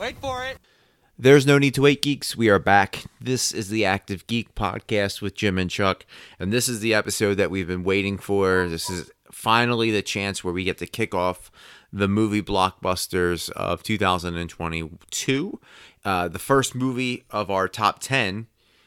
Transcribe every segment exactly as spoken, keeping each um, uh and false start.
Wait for it. There's no need to wait, geeks. We are back. This is the Active Geek Podcast with Jim and Chuck, and this is the episode that we've been waiting for. This is finally the chance where we get to kick off the movie blockbusters of two thousand twenty-two. Uh, the first movie of our top ten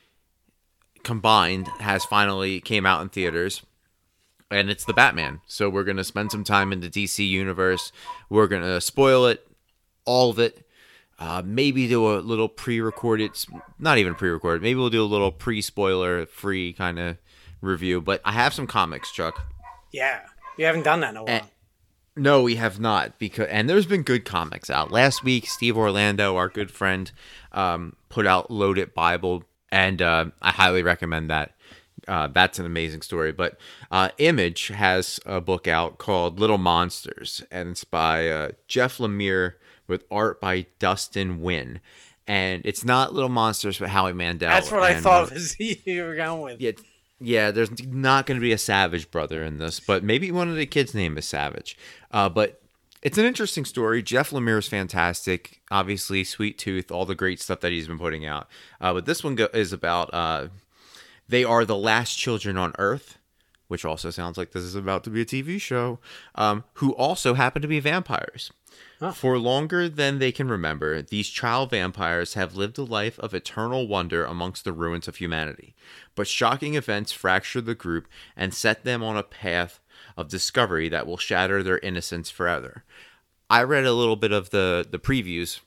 combined has finally came out in theaters, and it's The Batman. So we're going to spend some time in the D C universe. We're going to spoil it, all of it. Uh, maybe do a little pre-recorded, not even pre-recorded, maybe we'll do a little pre-spoiler free kind of review. But I have some comics, Chuck. Yeah, we haven't done that in a while. And, no, we have not. Because And there's been good comics out. Last week, Steve Orlando, our good friend, um, put out Loaded Bible, and uh, I highly recommend that. Uh, that's an amazing story. But uh, Image has a book out called Little Monsters, and it's by uh, Jeff Lemire, with art by Dustin Wynn. And it's not Little Monsters, but Howie Mandel. That's what and, I thought uh, was you were going with. Yeah, yeah, there's not going to be a Savage brother in this, but maybe one of the kids' name is Savage. Uh, but it's an interesting story. Jeff Lemire is fantastic. Obviously, Sweet Tooth, all the great stuff that he's been putting out. Uh, but this one go- is about uh, they are the last children on Earth, which also sounds like this is about to be a T V show, um, who also happen to be vampires. Huh. For longer than they can remember, these child vampires have lived a life of eternal wonder amongst the ruins of humanity. But shocking events fracture the group and set them on a path of discovery that will shatter their innocence forever. I read a little bit of the, the previews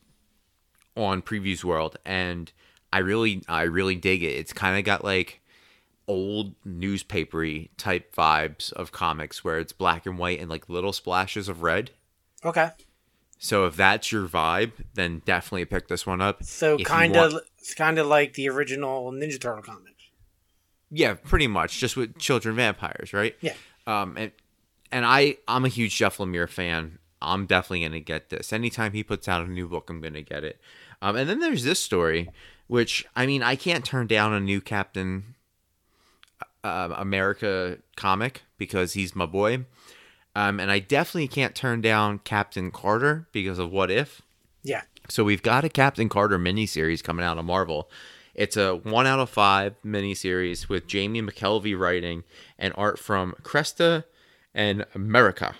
on Previews World, and I really I really dig it. It's kind of got like old newspapery type vibes of comics where it's black and white and like little splashes of red. Okay. So if that's your vibe, then definitely pick this one up. So kind of, want... it's kind of like the original Ninja Turtle comics. Yeah, pretty much, just with children vampires, right? Yeah. Um, and and I I'm a huge Jeff Lemire fan. I'm definitely gonna get this. Anytime he puts out a new book, I'm gonna get it. Um, and then there's this story, which I mean, I can't turn down a new Captain uh, America comic because he's my boy. Um, and I definitely can't turn down Captain Carter because of What If. Yeah. So we've got a Captain Carter miniseries coming out of Marvel. It's a one out of five miniseries with Jamie McKelvey writing and art from Cresta and America.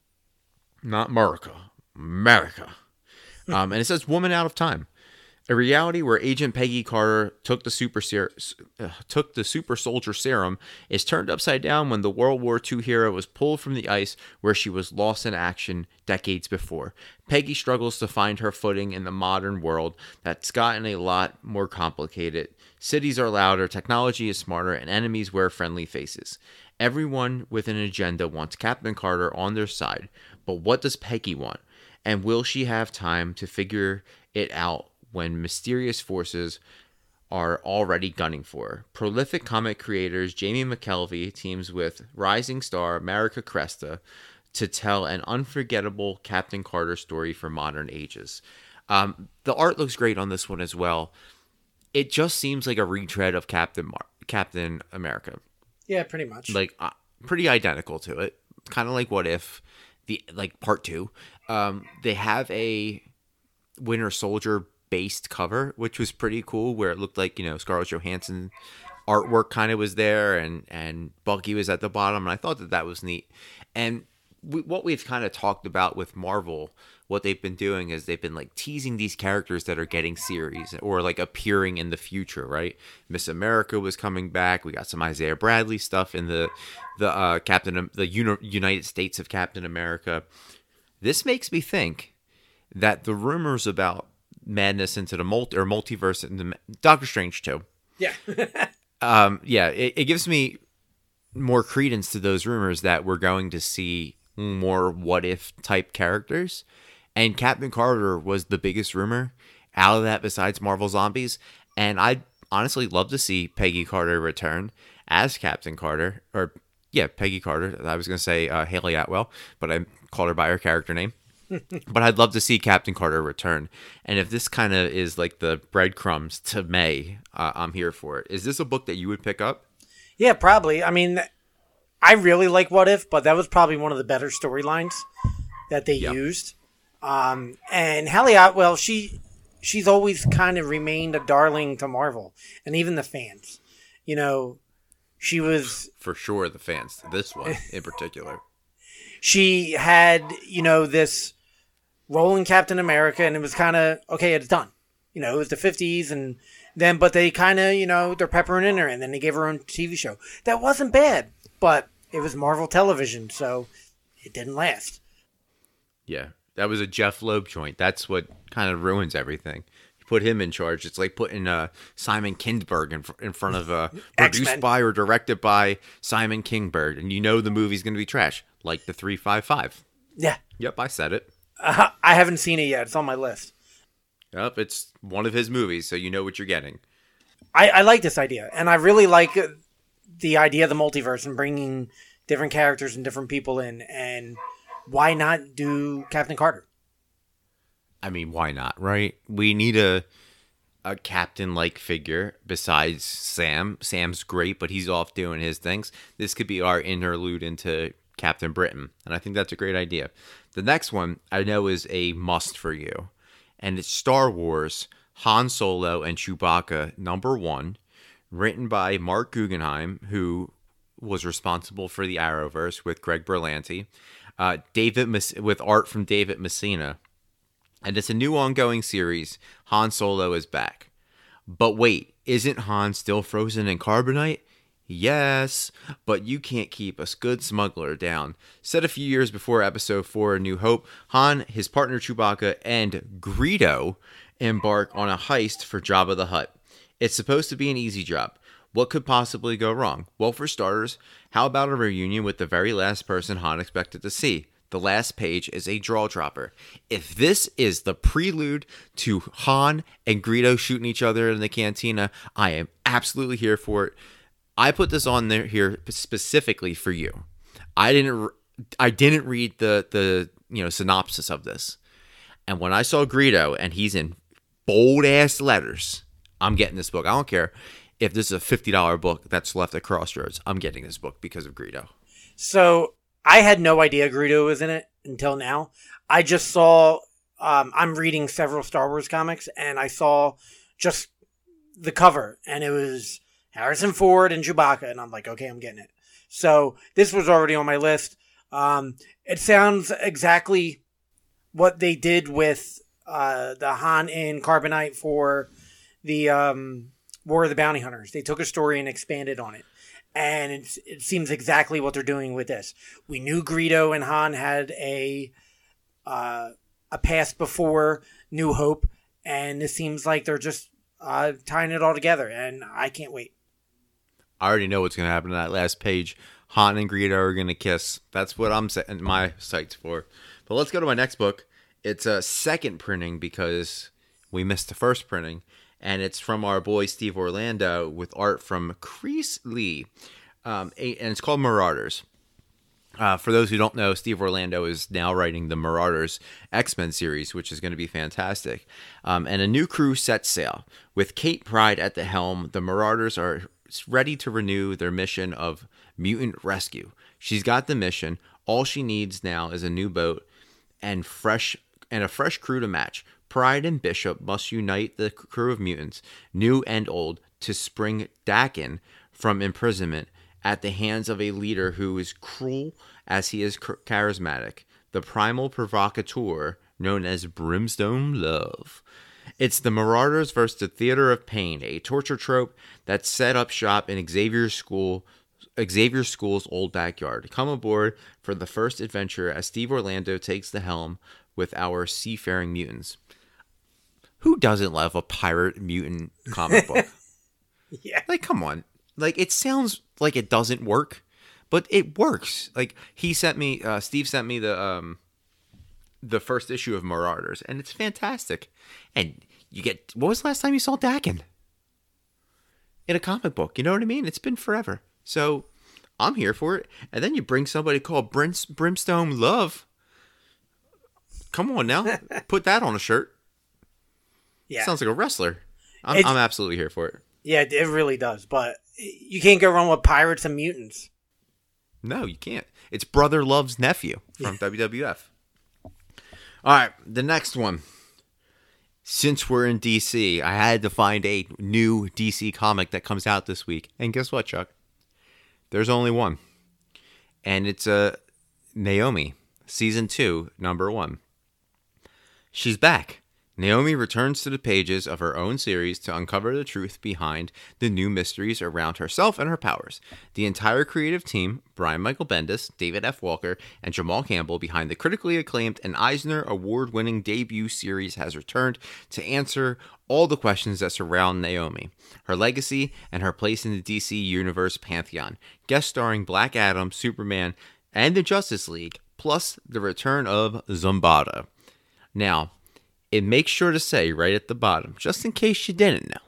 Not America. America. Um, and it says Woman Out of Time. A reality where Agent Peggy Carter took the super ser- uh, took the super soldier serum is turned upside down when the World War Two hero was pulled from the ice where she was lost in action decades before. Peggy struggles to find her footing in the modern world that's gotten a lot more complicated. Cities are louder, technology is smarter, and enemies wear friendly faces. Everyone with an agenda wants Captain Carter on their side, but what does Peggy want? And will she have time to figure it out when mysterious forces are already gunning for her? Prolific comic creators Jamie McKelvey teams with rising star Marika Cresta to tell an unforgettable Captain Carter story for modern ages. Um, the art looks great on this one as well. It just seems like a retread of Captain Mar- Captain America. Yeah, pretty much. Like uh, pretty identical to it. Kind of like What If, the like part two. Um, they have a Winter Soldier based cover, which was pretty cool, where it looked like, you know, Scarlett Johansson artwork kind of was there, and and Bucky was at the bottom, and I thought that that was neat. And we, what we've kind of talked about with Marvel, what they've been doing is they've been like teasing these characters that are getting series or like appearing in the future, right? Miss America was coming back. We got some Isaiah Bradley stuff in the the uh, Captain the Uni- United States of Captain America. This makes me think that the rumors about madness into the multi or multiverse into Doctor Strange too. Yeah. um, yeah, it, it gives me more credence to those rumors that we're going to see more What If type characters. And Captain Carter was the biggest rumor out of that besides Marvel Zombies. And I'd honestly love to see Peggy Carter return as Captain Carter. Or, yeah, Peggy Carter. I was going to say uh, Haley Atwell, but I called her by her character name. But I'd love to see Captain Carter return. And if this kind of is like the breadcrumbs to May, uh, I'm here for it. Is this a book that you would pick up? Yeah, probably. I mean, I really like What If, but that was probably one of the better storylines that they yep. used. Um, and Hallie Atwell, she she's always kind of remained a darling to Marvel and even the fans. You know, she was For sure, the fans. This one in particular. She had, you know, this role in Captain America, and it was kind of, okay, it's done. You know, it was the fifties, and then, but they kind of, you know, they're peppering in her, and then they gave her own T V show. That wasn't bad, but it was Marvel Television, so it didn't last. Yeah, that was a Jeff Loeb joint. That's what kind of ruins everything. You put him in charge. It's like putting uh, Simon Kinberg in, fr- in front of uh, produced X-Men. by or directed by Simon Kinberg, and you know the movie's going to be trash, like the three five five. Yeah. Yep, I said it. Uh, I haven't seen it yet. It's on my list. Yep, it's one of his movies, so you know what you're getting. I, I like this idea, and I really like uh, the idea of the multiverse and bringing different characters and different people in, and why not do Captain Carter? I mean, why not, right? We need a a captain-like figure besides Sam. Sam's great, but he's off doing his things. This could be our interlude into Captain Britain, and I think that's a great idea. The next one I know is a must for you, and it's Star Wars Han Solo and Chewbacca number one, written by Mark Guggenheim, who was responsible for the Arrowverse with Greg Berlanti, uh, David Mess- with art from David Messina. And it's a new ongoing series. Han Solo is back. But wait, isn't Han still frozen in carbonite? Yes, but you can't keep a good smuggler down. Set a few years before Episode four, A New Hope, Han, his partner Chewbacca, and Greedo embark on a heist for Jabba the Hutt. It's supposed to be an easy job. What could possibly go wrong? Well, for starters, how about a reunion with the very last person Han expected to see? The last page is a draw dropper. If this is the prelude to Han and Greedo shooting each other in the cantina, I am absolutely here for it. I put this on there here specifically for you. I didn't I didn't read the the you know synopsis of this. And when I saw Greedo and he's in bold ass letters, I'm getting this book. I don't care if this is a fifty dollars book that's left at Crossroads. I'm getting this book because of Greedo. So I had no idea Greedo was in it until now. I just saw, um, I'm reading several Star Wars comics, and I saw just the cover, and it was Harrison Ford and Chewbacca, and I'm like, okay, I'm getting it. So this was already on my list. Um, it sounds exactly what they did with uh, the Han in Carbonite for the um, War of the Bounty Hunters. They took a story and expanded on it. And it's, it seems exactly what they're doing with this. We knew Greedo and Han had a uh, a past before New Hope, and it seems like they're just uh, tying it all together, and I can't wait. I already know what's going to happen in that last page. Han and Greedo are going to kiss. That's what I'm setting my sights for. But let's go to my next book. It's a second printing because we missed the first printing. And it's from our boy Steve Orlando with art from Chris Lee. Um, and it's called Marauders. Uh, for those who don't know, Steve Orlando is now writing the Marauders X-Men series, which is going to be fantastic. Um, and a new crew sets sail. With Kate Pryde at the helm, the Marauders are ready to renew their mission of mutant rescue. She's got the mission. All she needs now is a new boat and fresh and a fresh crew to match. Pryde and Bishop must unite the crew of mutants, new and old, to spring Dakin from imprisonment at the hands of a leader who is cruel as he is charismatic, the primal provocateur known as Brimstone Love. It's the Marauders versus the Theater of Pain, a torture trope that set up shop in Xavier's school, Xavier School's old backyard. Come aboard for the first adventure as Steve Orlando takes the helm with our seafaring mutants. Who doesn't love a pirate mutant comic book? Yeah. Like, come on. Like, it sounds like it doesn't work, but it works. Like, he sent me, uh, Steve sent me the um, the first issue of Marauders, and it's fantastic. And you get, what was the last time you saw Dakin? In a comic book, you know what I mean? It's been forever. So, I'm here for it. And then you bring somebody called Brims- Brimstone Love. Come on now. Put that on a shirt. Yeah. Sounds like a wrestler. I'm, I'm absolutely here for it. Yeah, it really does. But you can't go wrong with pirates and mutants. No, you can't. It's Brother Love's nephew from W W F. All right, the next one. since we're in D C, I had to find a new D C comic that comes out this week. And guess what, Chuck? There's only one. And it's uh, Naomi, Season two, Number one. She's back. Naomi returns to the pages of her own series to uncover the truth behind the new mysteries around herself and her powers. The entire creative team, Brian Michael Bendis, David F. Walker, and Jamal Campbell behind the critically acclaimed and Eisner Award-winning debut series has returned to answer all the questions that surround Naomi, her legacy, and her place in the D C Universe pantheon. Guest starring Black Adam, Superman, and the Justice League, plus the return of Zumbada. Now, it makes sure to say right at the bottom, just in case you didn't know,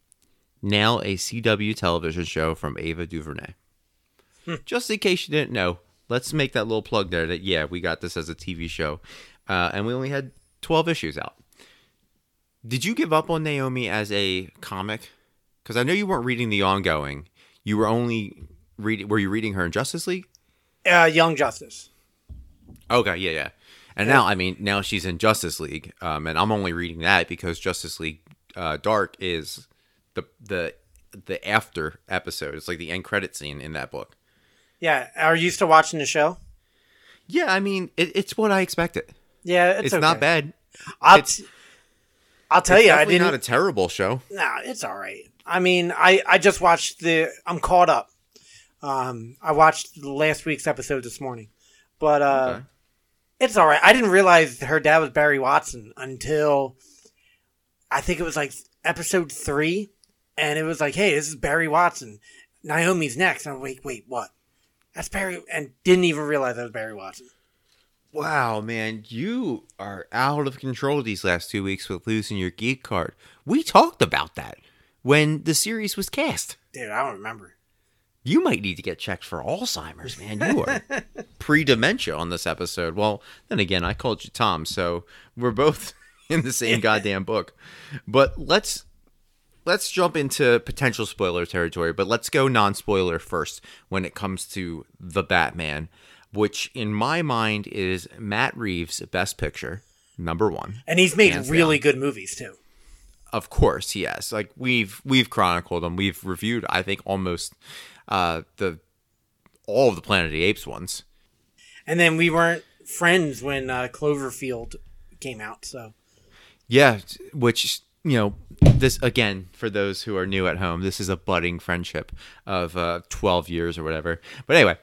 now a C W television show from Ava DuVernay. Hmm. Just in case you didn't know, let's make that little plug there that, yeah, we got this as a T V show. Uh, and we only had twelve issues out. Did you give up on Naomi as a comic? Because I know you weren't reading the ongoing. You were only reading, were you reading her in Justice League? Uh, Young Justice. Okay, yeah, yeah. And now, I mean, now she's in Justice League, um, and I'm only reading that because Justice League uh, Dark is the the the after episode. It's like the end credit scene in that book. Yeah, are you still watching the show? Yeah, I mean, it, it's what I expected. Yeah, it's, it's okay. not bad. I'll, it's, t- I'll tell it's you, I definitely didn't. Not a terrible show. Nah, it's all right. I mean, I, I just watched the. I'm caught up. Um, I watched last week's episode this morning, but uh. Okay. It's all right. I didn't realize her dad was Barry Watson until I think it was like episode three. And it was like, hey, this is Barry Watson. Naomi's next. And I'm like, wait, wait, what? That's Barry. And didn't even realize that was Barry Watson. Wow, man. You are out of control these last two weeks with losing your geek card. We talked about that when the series was cast. Dude, I don't remember. You might need to get checked for Alzheimer's, man. You are pre-dementia on this episode. Well, then again, I called you Tom, so we're both in the same goddamn book. But let's let's jump into potential spoiler territory, but let's go non-spoiler first when it comes to The Batman, which in my mind is Matt Reeves' best picture, number one. And he's made really down. good movies, too. Of course, yes. Like, we've we've chronicled them. We've reviewed, I think, almost... Uh, the all of the Planet of the Apes ones. And then we weren't friends when uh, Cloverfield came out, so. Yeah, which, you know, this, again, for those who are new at home, this is a budding friendship of uh, twelve years or whatever. But anyway,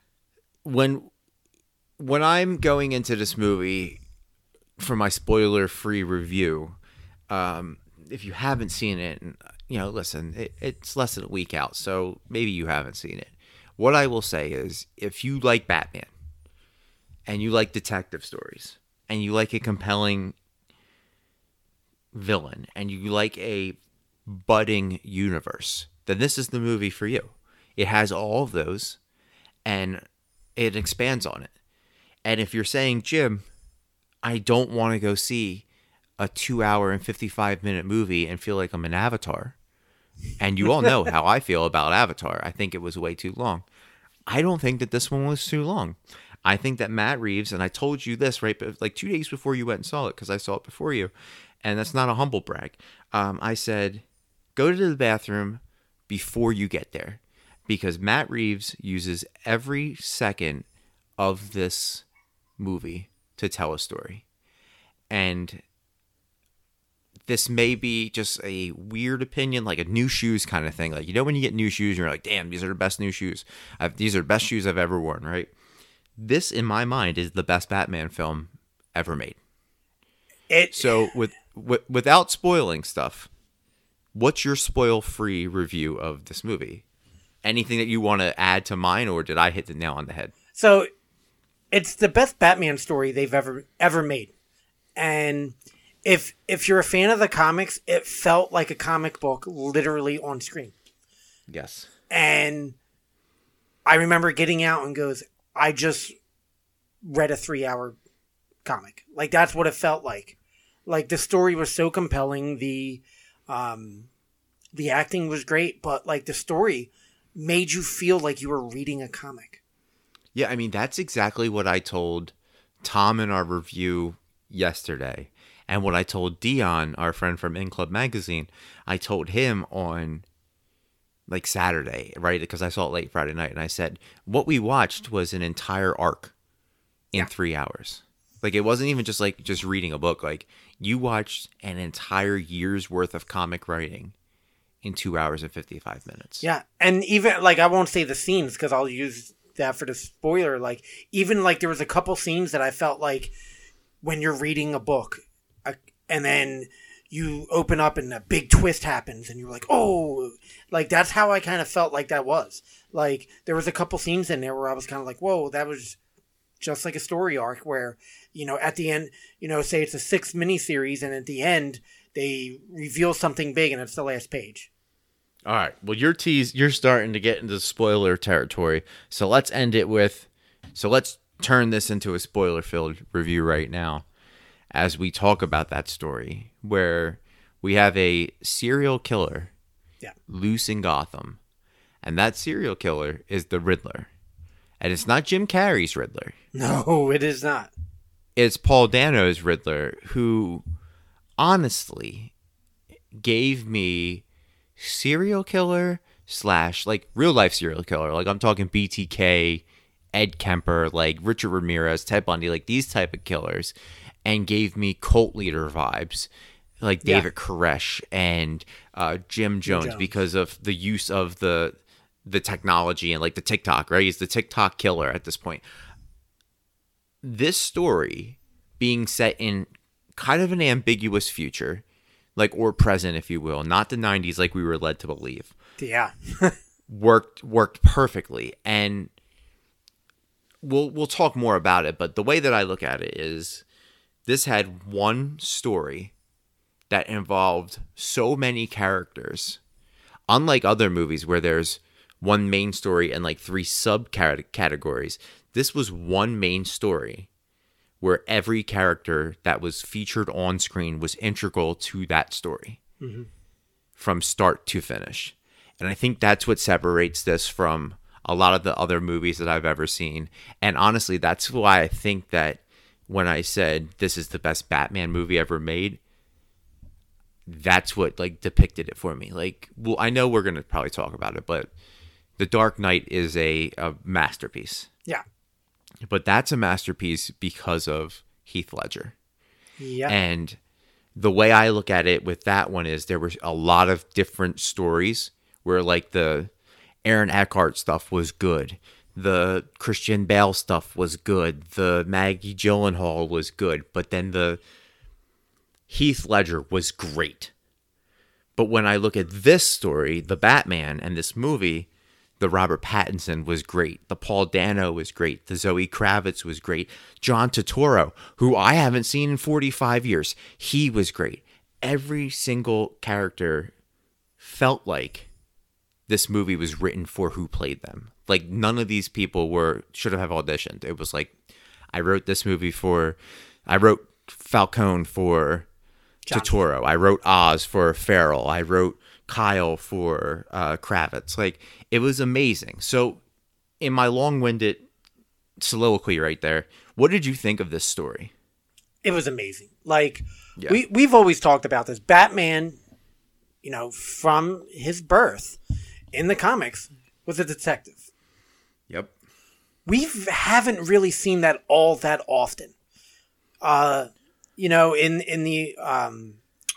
when when I'm going into this movie for my spoiler-free review, um, if you haven't seen it, and you know, listen, it, it's less than a week out, so maybe you haven't seen it. What I will say is, if you like Batman, and you like detective stories, and you like a compelling villain, and you like a budding universe, then this is the movie for you. It has all of those, and it expands on it. And if you're saying, Jim, I don't want to go see a two hour and fifty-five minute movie and feel like I'm an Avatar, and you all know how I feel about Avatar. I think it was way too long. I don't think that this one was too long. I think that Matt Reeves, and I told you this right, but like two days before you went and saw it, because I saw it before you, and that's not a humble brag. Um, I said, go to the bathroom before you get there, because Matt Reeves uses every second of this movie to tell a story. And this may be just a weird opinion, like a new shoes kind of thing. Like, you know, when you get new shoes, you're like, damn, these are the best new shoes. I've, these are the best shoes I've ever worn, right? This, in my mind, is the best Batman film ever made. It, so, with, with without spoiling stuff, what's your spoil-free review of this movie? Anything that you want to add to mine, or did I hit the nail on the head? So, it's the best Batman story they've ever ever made. And if if you're a fan of the comics, it felt like a comic book literally on screen. Yes. And I remember getting out and goes, I just read a three-hour comic. Like, that's what it felt like. Like, the story was so compelling. The um, the acting was great, but, like, the story made you feel like you were reading a comic. Yeah, I mean, that's exactly what I told Tom in our review yesterday. And what I told Dion, our friend from In Club Magazine, I told him on like Saturday, right? Because I saw it late Friday night, and I said what we watched was an entire arc in yeah. three hours. Like, it wasn't even just like just reading a book. Like, you watched an entire year's worth of comic writing in two hours and fifty-five minutes. Yeah. And even, like, I won't say the scenes because I'll use that for the spoiler. Like, even, like, there was a couple scenes that I felt like when you're reading a book uh, and then you open up and a big twist happens and you're like, oh, like, that's how I kind of felt like that was. Like, there was a couple scenes in there where I was kind of like, whoa, that was just like a story arc where, you know, at the end, you know, say it's a six miniseries and at the end they reveal something big and it's the last page. All right. Well, your tease, you're starting to get into spoiler territory. So let's end it with, so let's turn this into a spoiler-filled review right now as we talk about that story where we have a serial killer yeah. loose in Gotham. And that serial killer is the Riddler. And it's not Jim Carrey's Riddler. No, it is not. It's Paul Dano's Riddler, who honestly gave me serial killer slash like real life serial killer. Like, I'm talking B T K, Ed Kemper, like Richard Ramirez, Ted Bundy, like these type of killers, and gave me cult leader vibes, like David yeah. Koresh and uh, Jim Jones, Jones because of the use of the the technology and like the TikTok, right? He's the TikTok killer at this point. This story being set in kind of an ambiguous future, like, or present, if you will, not the nineties like we were led to believe. Yeah. worked worked perfectly. And we'll we'll talk more about it, but the way that I look at it is this had one story that involved so many characters. Unlike other movies where there's one main story and like three subcategories, this was one main story where every character that was featured on screen was integral to that story mm-hmm. from start to finish. And I think that's what separates this from a lot of the other movies that I've ever seen. And honestly, that's why I think that when I said this is the best Batman movie ever made, that's what like depicted it for me. Like, well, I know we're going to probably talk about it, but The Dark Knight is a, a masterpiece. Yeah. But that's a masterpiece because of Heath Ledger. Yeah. And the way I look at it with that one is there were a lot of different stories where like the Aaron Eckhart stuff was good. The Christian Bale stuff was good. The Maggie Gyllenhaal was good. But then the Heath Ledger was great. But when I look at this story, the Batman and this movie, the Robert Pattinson was great. The Paul Dano was great. The Zoe Kravitz was great. John Turturro, who I haven't seen in forty-five years, he was great. Every single character felt like this movie was written for who played them. Like, none of these people were should have auditioned. It was like, I wrote this movie for, I wrote Falcone for Johnson. Turturro. I wrote Oz for Farrell. I wrote Kyle for uh, Kravitz. Like, it was amazing. So in my long-winded soliloquy right there, what did you think of this story? It was amazing. Like, yeah. we, we've always talked about this. Batman, you know, from his birth in the comics, was a detective. Yep. We haven't really seen that all that often. Uh, you know, in, in the... Um,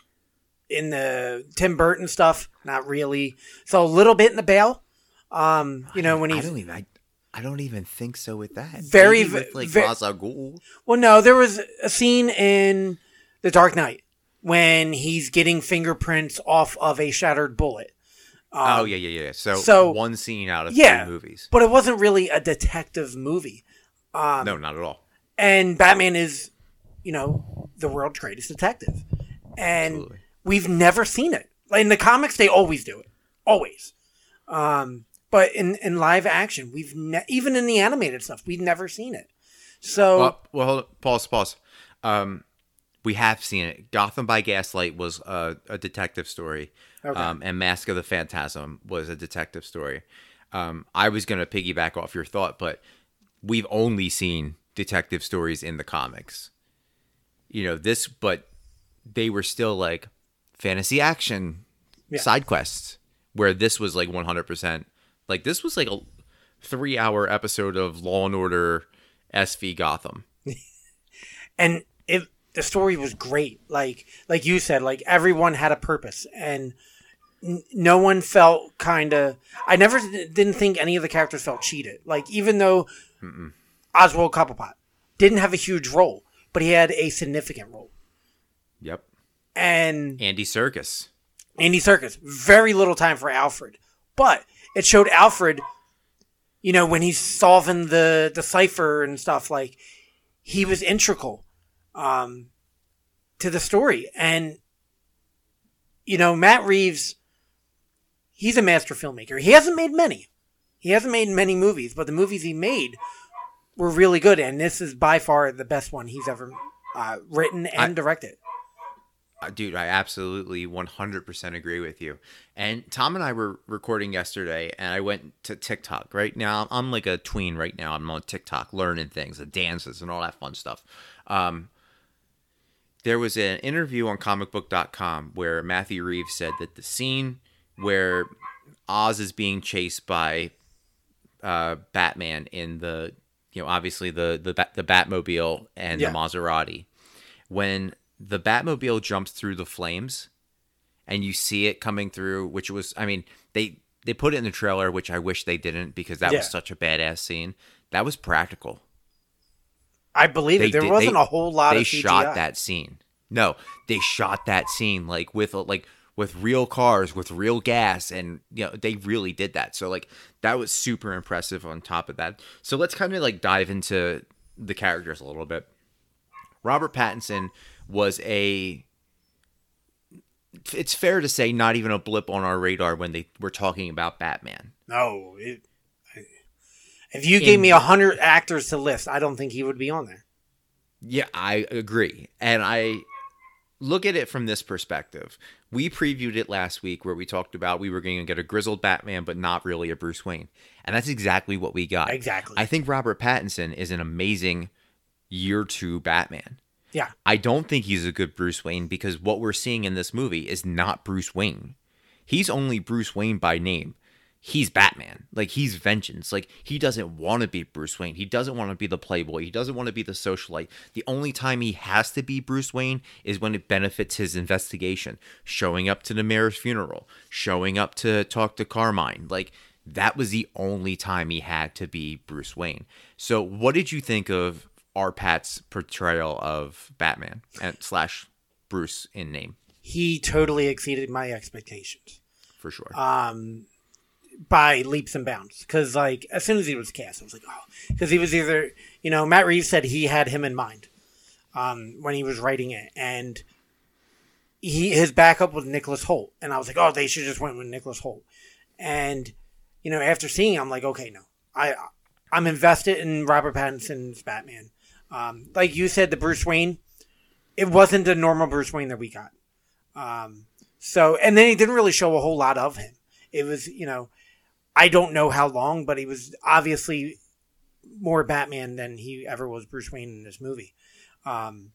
in the Tim Burton stuff, not really. So a little bit in the Bale. Um, you know, when he I don't even I, I don't even think so with that. Very Maybe with like very, Ra's al Ghul. Well, no, there was a scene in The Dark Knight when he's getting fingerprints off of a shattered bullet. Um, oh yeah, yeah, yeah. So, so one scene out of yeah, three movies. But it wasn't really a detective movie. Um, no, not at all. And Batman is, you know, the world's greatest detective. And Absolutely. We've never seen it. In the comics, they always do it. Always. Um, but in, in live action, we've ne- even in the animated stuff, we've never seen it. So, uh, well, hold on. Pause, pause. Um, we have seen it. Gotham by Gaslight was a, a detective story. Okay. Um, and Mask of the Phantasm was a detective story. Um, I was going to piggyback off your thought, but we've only seen detective stories in the comics. You know, this, but they were still like fantasy action Yeah. side quests, where this was like one hundred percent. Like this was like a three hour episode of Law and Order S V Gotham. And it the story was great. Like like you said, like everyone had a purpose, and n- no one felt kind of. I never didn't think any of the characters felt cheated. Like even though Mm-mm. Oswald Cobblepot didn't have a huge role, but he had a significant role. Yep. And Andy Serkis. Andy Serkis, very little time for Alfred, but it showed Alfred, you know, when he's solving the the cipher and stuff, like he was integral um, to the story. And you know, Matt Reeves, he's a master filmmaker. He hasn't made many. He hasn't made many movies, but the movies he made were really good, and this is by far the best one he's ever uh, written and I- directed. Dude, I absolutely one hundred percent agree with you. And Tom and I were recording yesterday, and I went to TikTok. Right now, I'm like a tween right now. I'm on TikTok learning things, the dances, and all that fun stuff. Um, there was an interview on comic book dot com where Matthew Reeves said that the scene where Oz is being chased by uh, Batman in the, you know, obviously the the, the Batmobile and yeah. the Maserati, when the Batmobile jumps through the flames and you see it coming through, which was, I mean, they, they put it in the trailer, which I wish they didn't, because that yeah. was such a badass scene. That was practical. I believe they it. There did, wasn't they, a whole lot they of C G I. They shot that scene. No, they shot that scene like with like with real cars, with real gas, and you know, they really did that. So like that was super impressive on top of that. So let's kind of like dive into the characters a little bit. Robert Pattinson was a, it's fair to say, not even a blip on our radar when they were talking about Batman. No. It, if you gave In, me a hundred actors to list, I don't think he would be on there. Yeah, I agree. And I look at it from this perspective. We previewed it last week where we talked about we were going to get a grizzled Batman, but not really a Bruce Wayne. And that's exactly what we got. Exactly. I think Robert Pattinson is an amazing year two Batman. Yeah. I don't think he's a good Bruce Wayne because what we're seeing in this movie is not Bruce Wayne. He's only Bruce Wayne by name. He's Batman. Like, he's vengeance. Like, he doesn't want to be Bruce Wayne. He doesn't want to be the playboy. He doesn't want to be the socialite. The only time he has to be Bruce Wayne is when it benefits his investigation. Showing up to the mayor's funeral. Showing up to talk to Carmine. Like, that was the only time he had to be Bruce Wayne. So, what did you think of R. Pat's portrayal of Batman and slash Bruce in name? He totally exceeded my expectations. For sure. Um, by leaps and bounds. Because, like, as soon as he was cast, I was like, oh. Because he was either, you know, Matt Reeves said he had him in mind um, when he was writing it. And he his backup was Nicholas Hoult. And I was like, oh, they should just went with Nicholas Hoult. And, you know, after seeing him, I'm like, okay, no. I, I'm invested in Robert Pattinson's Batman. Um, like you said, the Bruce Wayne, it wasn't the normal Bruce Wayne that we got. Um, so, and then he didn't really show a whole lot of him. It was, you know, I don't know how long, but he was obviously more Batman than he ever was Bruce Wayne in this movie. Um,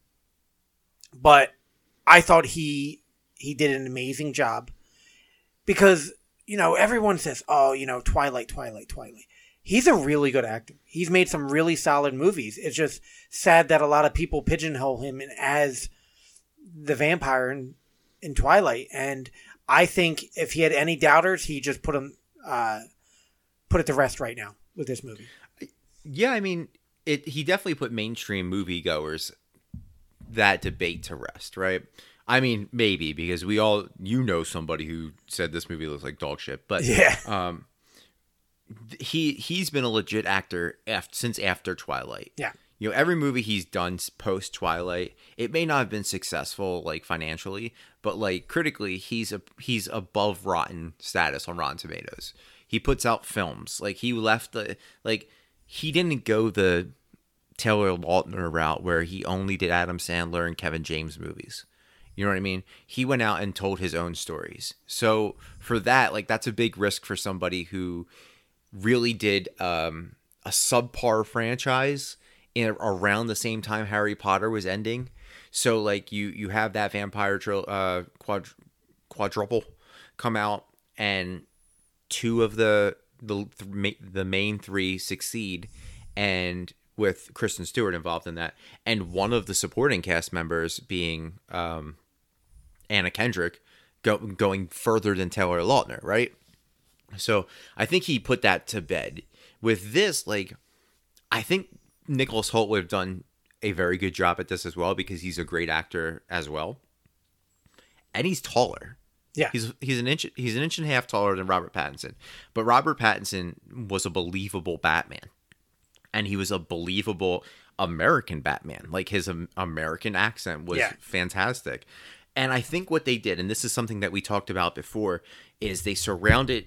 but I thought he, he did an amazing job because, you know, everyone says, oh, you know, Twilight, Twilight, Twilight. He's a really good actor. He's made some really solid movies. It's just sad that a lot of people pigeonhole him as the vampire in, in Twilight. And I think if he had any doubters, he just put him, uh, put it to rest right now with this movie. Yeah, I mean, it. He definitely put mainstream moviegoers that debate to rest, right? I mean, maybe because we all, you know, somebody who said this movie looks like dog shit, but yeah. Um, he he's been a legit actor after, since after Twilight. Yeah. You know, every movie he's done post Twilight, it may not have been successful like financially, but like critically, he's a he's above rotten status on Rotten Tomatoes. He puts out films. Like he left the like he didn't go the Taylor Lautner route where he only did Adam Sandler and Kevin James movies. You know what I mean? He went out and told his own stories. So for that, like that's a big risk for somebody who really did um, a subpar franchise in around the same time Harry Potter was ending So like you you have that vampire tril- uh quad quadruple come out, and two of the the the main three succeed, and with Kristen Stewart involved in that, and one of the supporting cast members being um, Anna Kendrick, go, going further than Taylor Lautner, right? So I think he put that to bed. With this, like, I think Nicholas Hoult would have done a very good job at this as well, because he's a great actor as well, and he's taller. Yeah, he's he's an inch he's an inch and a half taller than Robert Pattinson, but Robert Pattinson was a believable Batman. And he was a believable American Batman. Like, his um, American accent was yeah. fantastic. And I think what they did, and this is something that we talked about before, is they surrounded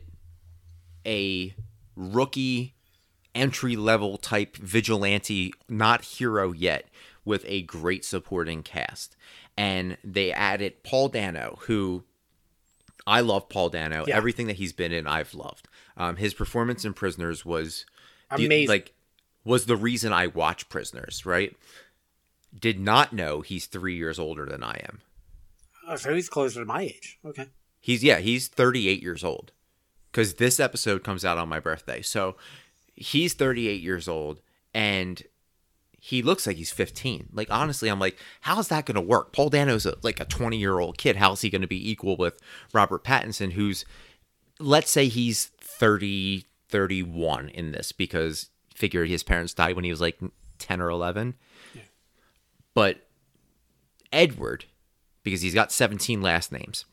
a rookie, entry-level type vigilante, not hero yet, with a great supporting cast. And they added Paul Dano, who... I love Paul Dano. Yeah. Everything that he's been in, I've loved. Um, his performance in Prisoners was... amazing. Like... was the reason I watch Prisoners, right? Did not know he's three years older than I am. Oh, so he's closer to my age. Okay. He's, yeah, he's thirty-eight years old. Because this episode comes out on my birthday. So he's thirty-eight years old, and he looks like he's fifteen. Like, honestly, I'm like, how's that going to work? Paul Dano's a, like a twenty-year-old kid. How's he going to be equal with Robert Pattinson, who's, let's say he's thirty, thirty-one in this, because... figured his parents died when he was like ten or eleven. Yeah. But Edward, because he's got seventeen last names,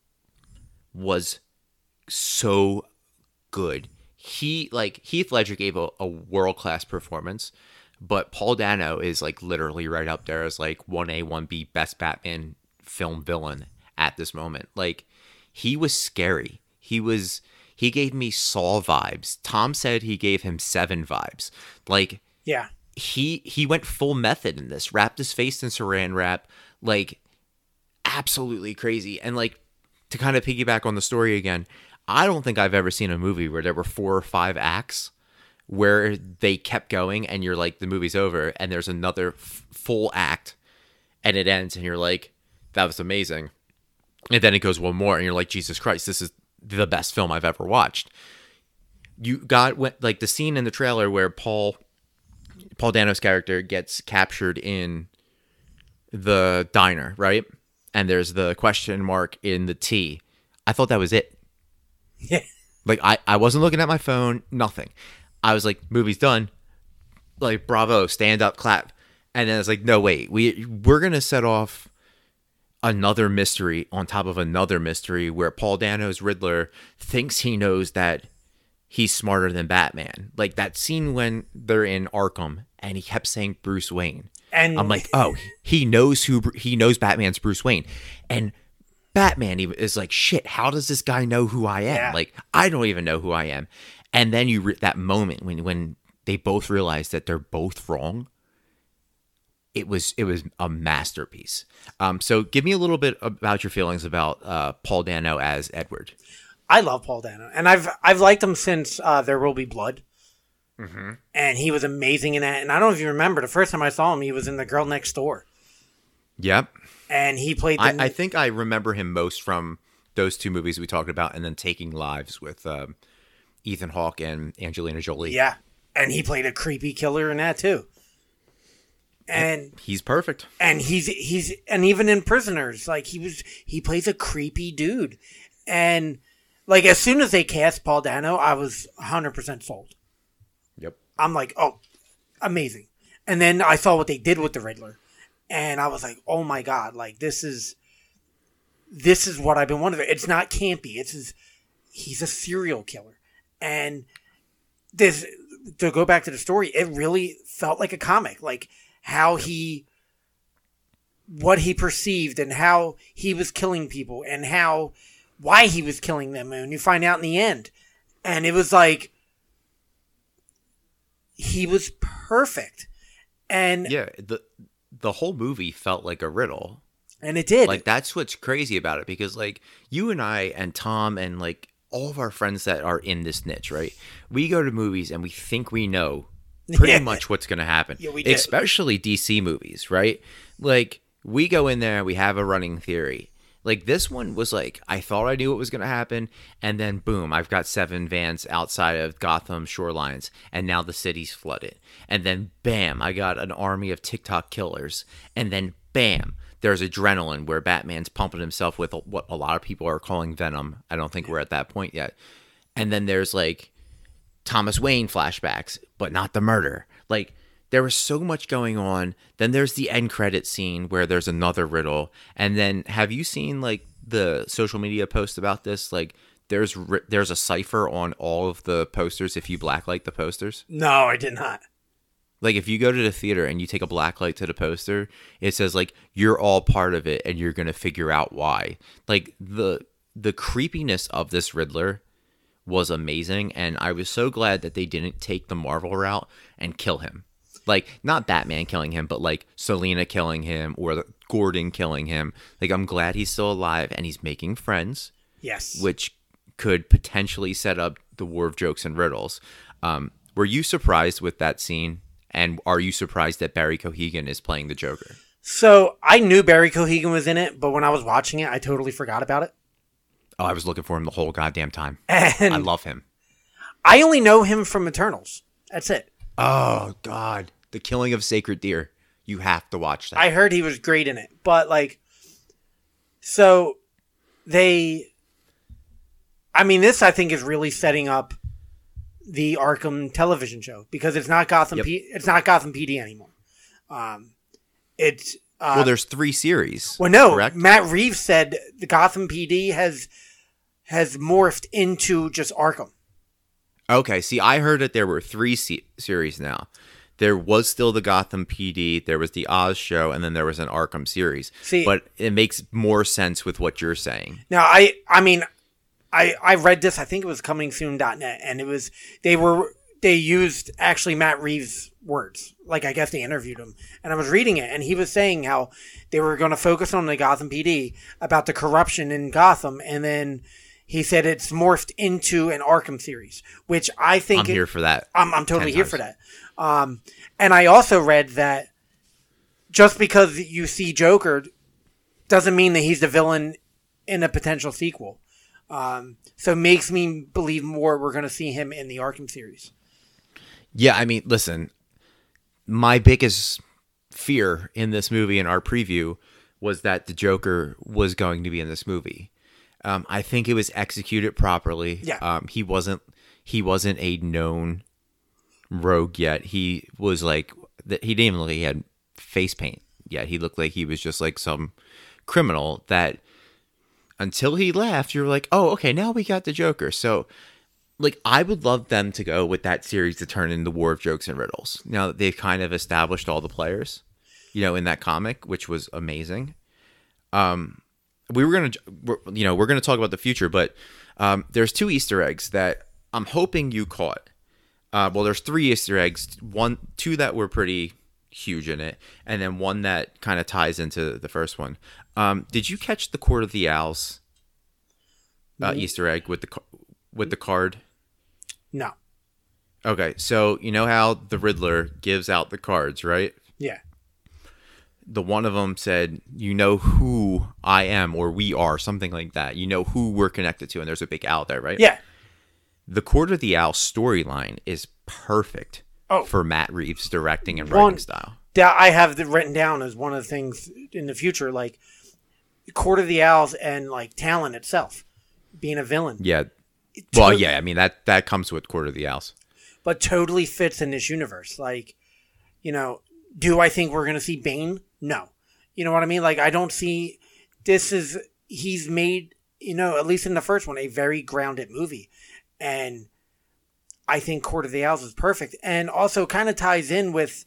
was so good. He, like, Heath Ledger gave a, a world-class performance, but Paul Dano is like literally right up there as like one A, one B best Batman film villain at this moment. Like, he was scary. He was... He gave me Saw vibes. Tom said he gave him Seven vibes. Like, yeah, he he went full method in this. Wrapped his face in saran wrap. Like, absolutely crazy. And, like, to kind of piggyback on the story again, I don't think I've ever seen a movie where there were four or five acts where they kept going and you're like, the movie's over, and there's another f- full act and it ends and you're like, that was amazing. And then it goes one more and you're like, Jesus Christ, this is the best film I've ever watched. You got like the scene in the trailer where Paul Paul Dano's character gets captured in the diner, right? And there's the question mark in the T. I thought that was it. Yeah. Like, I, I wasn't looking at my phone, nothing. I was like, movie's done. Like, bravo, stand up, clap. And then it's like, no, wait, we we're gonna set off another mystery on top of another mystery where Paul Dano's Riddler thinks he knows that he's smarter than Batman. Like that scene when they're in Arkham and he kept saying Bruce Wayne. And I'm like, oh, he knows who he knows Batman's Bruce Wayne. And Batman is like, shit, how does this guy know who I am? Yeah. Like, I don't even know who I am. And then you re- that moment when when they both realize that they're both wrong. It was it was a masterpiece. Um, so give me a little bit about your feelings about uh, Paul Dano as Edward. I love Paul Dano, and I've I've liked him since uh, There Will Be Blood, mm-hmm. and he was amazing in that. And I don't know if you remember the first time I saw him, he was in The Girl Next Door. Yep, and he played. The... I, I think I remember him most from those two movies we talked about, and then Taking Lives with um, Ethan Hawke and Angelina Jolie. Yeah, and he played a creepy killer in that too. And he's perfect. And he's he's and even in Prisoners, like he was he plays a creepy dude. And like as soon as they cast Paul Dano, I was one hundred percent sold. Yep. I'm like, "Oh, amazing." And then I saw what they did with the Riddler, and I was like, "Oh my god, like this is this is what I've been wondering. It's not campy. It's his, he's a serial killer." And this to go back to the story, it really felt like a comic. Like how he, what he perceived and how he was killing people and how, why he was killing them. And you find out in the end. And it was like, he was perfect. And yeah, the, the whole movie felt like a riddle. And it did. Like, that's what's crazy about it. Because, like, you and I and Tom and, like, all of our friends that are in this niche, right? We go to movies and we think we know pretty yeah. much what's going to happen. Yeah, we did. Especially D C movies, right? Like, we go in there, we have a running theory. Like, this one was like, I thought I knew what was going to happen, and then boom, I've got seven vans outside of Gotham shorelines, and now the city's flooded. And then bam, I got an army of TikTok killers, and then bam, there's adrenaline where Batman's pumping himself with what a lot of people are calling venom. I don't think we're at that point yet. And then there's like Thomas Wayne flashbacks, but not the murder. Like, there was so much going on. Then there's the end credit scene where there's another riddle. And then have you seen like the social media post about this? Like, there's there's a cipher on all of the posters if you blacklight the posters. No, I did not. Like, if you go to the theater and you take a blacklight to the poster, it says like, you're all part of it and you're going to figure out why. Like, the the creepiness of this Riddler was amazing. And I was so glad that they didn't take the Marvel route and kill him. Like, not Batman killing him, but like Selina killing him or Gordon killing him. Like, I'm glad he's still alive and he's making friends. Yes. Which could potentially set up the War of Jokes and Riddles. Um, were you surprised with that scene? And are you surprised that Barry Cohegan is playing the Joker? So, I knew Barry Cohegan was in it, but when I was watching it, I totally forgot about it. Oh, I was looking for him the whole goddamn time. And I love him. I only know him from Eternals. That's it. Oh, God. The Killing of Sacred Deer. You have to watch that. I heard he was great in it. But, like, so they, I mean, this I think is really setting up the Arkham television show because it's not Gotham. Yep. P, it's not Gotham P D anymore. Um, it's uh, well, there's three series. Well, no, correct? Matt Reeves said the Gotham P D has has morphed into just Arkham. Okay, see, I heard that there were three se- series now. There was still the Gotham P D, there was the Oz show, and then there was an Arkham series. See, but it makes more sense with what you're saying. Now, I, I mean, I, I read this. I think it was coming soon dot net, and it was they were they used actually Matt Reeves' words. Like, I guess they interviewed him, and I was reading it, and he was saying how they were going to focus on the Gotham P D about the corruption in Gotham, and then he said it's morphed into an Arkham series, which I think I'm it, here for that. I'm, I'm totally here for that. Um, and I also read that just because you see Joker doesn't mean that he's the villain in a potential sequel. Um, so it makes me believe more we're going to see him in the Arkham series. Yeah, I mean, listen, my biggest fear in this movie in our preview was that the Joker was going to be in this movie. Um, I think it was executed properly. Yeah. Um, he wasn't he wasn't a known rogue yet. He was like that. He didn't even look like he had face paint yet. He looked like he was just like some criminal that until he left, you're like, oh, okay, now we got the Joker. So, like, I would love them to go with that series to turn into War of Jokes and Riddles. Now that they've kind of established all the players, you know, in that comic, which was amazing. Um, we were gonna, we're, you know, we're gonna talk about the future, but um, there's two Easter eggs that I'm hoping you caught. Uh, well, there's three Easter eggs. One, two that were pretty huge in it, and then one that kind of ties into the first one. Um, did you catch the Court of the Owls uh, Easter egg with the with the card? No. Okay, so you know how the Riddler gives out the cards, right? Yeah. The one of them said, "You know who I am, or we are," something like that. You know who we're connected to, and there's a big owl there, right? Yeah. The Court of the Owl storyline is perfect oh. for Matt Reeves' directing and one, writing style. That I have the written down as one of the things in the future, like Court of the Owls and like Talon itself being a villain. Yeah. It Well, totally, yeah. I mean that that comes with Court of the Owls, but totally fits in this universe. Like, you know, do I think we're gonna see Bane? No. You know what I mean? Like, I don't see. This is he's made. You know, at least in the first one, a very grounded movie. And I think Court of the Owls is perfect. And also kind of ties in with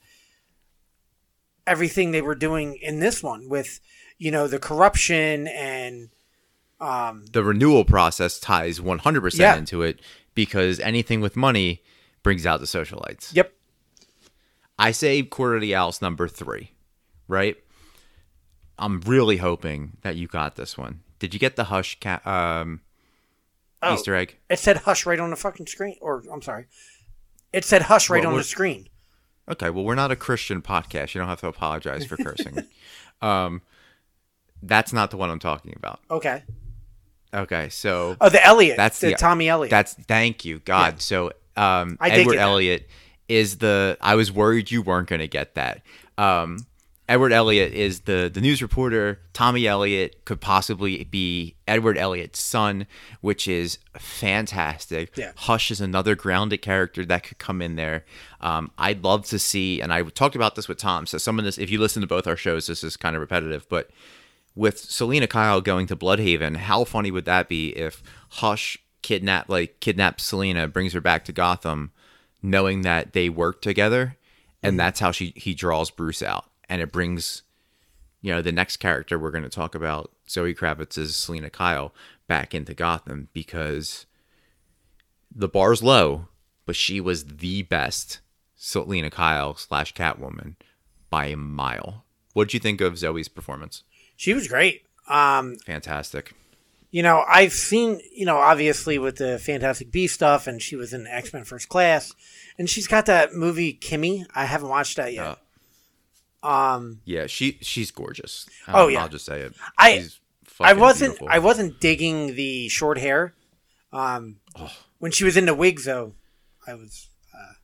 everything they were doing in this one with, you know, the corruption and... Um, the renewal process ties one hundred percent yeah. into it because anything with money brings out the socialites. Yep. I say Court of the Owls number three, right? I'm really hoping that you got this one. Did you get the Hush cat... Um, Oh, Easter egg. It said hush right on the fucking screen. Or, I'm sorry. It said hush right What on was- the screen. Okay, well, we're not a Christian podcast. You don't have to apologize for cursing. um, that's not the one I'm talking about. Okay. Okay, so Oh, the Elliot. that's the the Tommy Elliot. That's thank you, God. Yeah. So um, I did Edward get that. Elliot is the. I was worried you weren't going to get that. Um, Edward Elliot is the the news reporter. Tommy Elliot could possibly be Edward Elliot's son, which is fantastic. Yeah. Hush is another grounded character that could come in there. Um, I'd love to see, and I talked about this with Tom. So some of this, if you listen to both our shows, this is kind of repetitive, but with Selena Kyle going to Bloodhaven, how funny would that be if Hush kidnap like kidnaps Selena, brings her back to Gotham, knowing that they work together, and mm-hmm. that's how she he draws Bruce out. And it brings, you know, the next character we're going to talk about, Zoe Kravitz's Selena Kyle, back into Gotham because the bar's low, but she was the best Selena Kyle slash Catwoman by a mile. What did you think of Zoe's performance? She was great. Um, Fantastic. You know, I've seen, you know, obviously with the Fantastic Beasts stuff, and she was in X-Men First Class, and she's got that movie Kimmy. I haven't watched that yet. Uh, Um. Yeah, she she's gorgeous. Um, Oh yeah, I'll just say it. I She's I wasn't beautiful. I wasn't digging the short hair. Um, oh. When she was in the wigs, though, I was uh,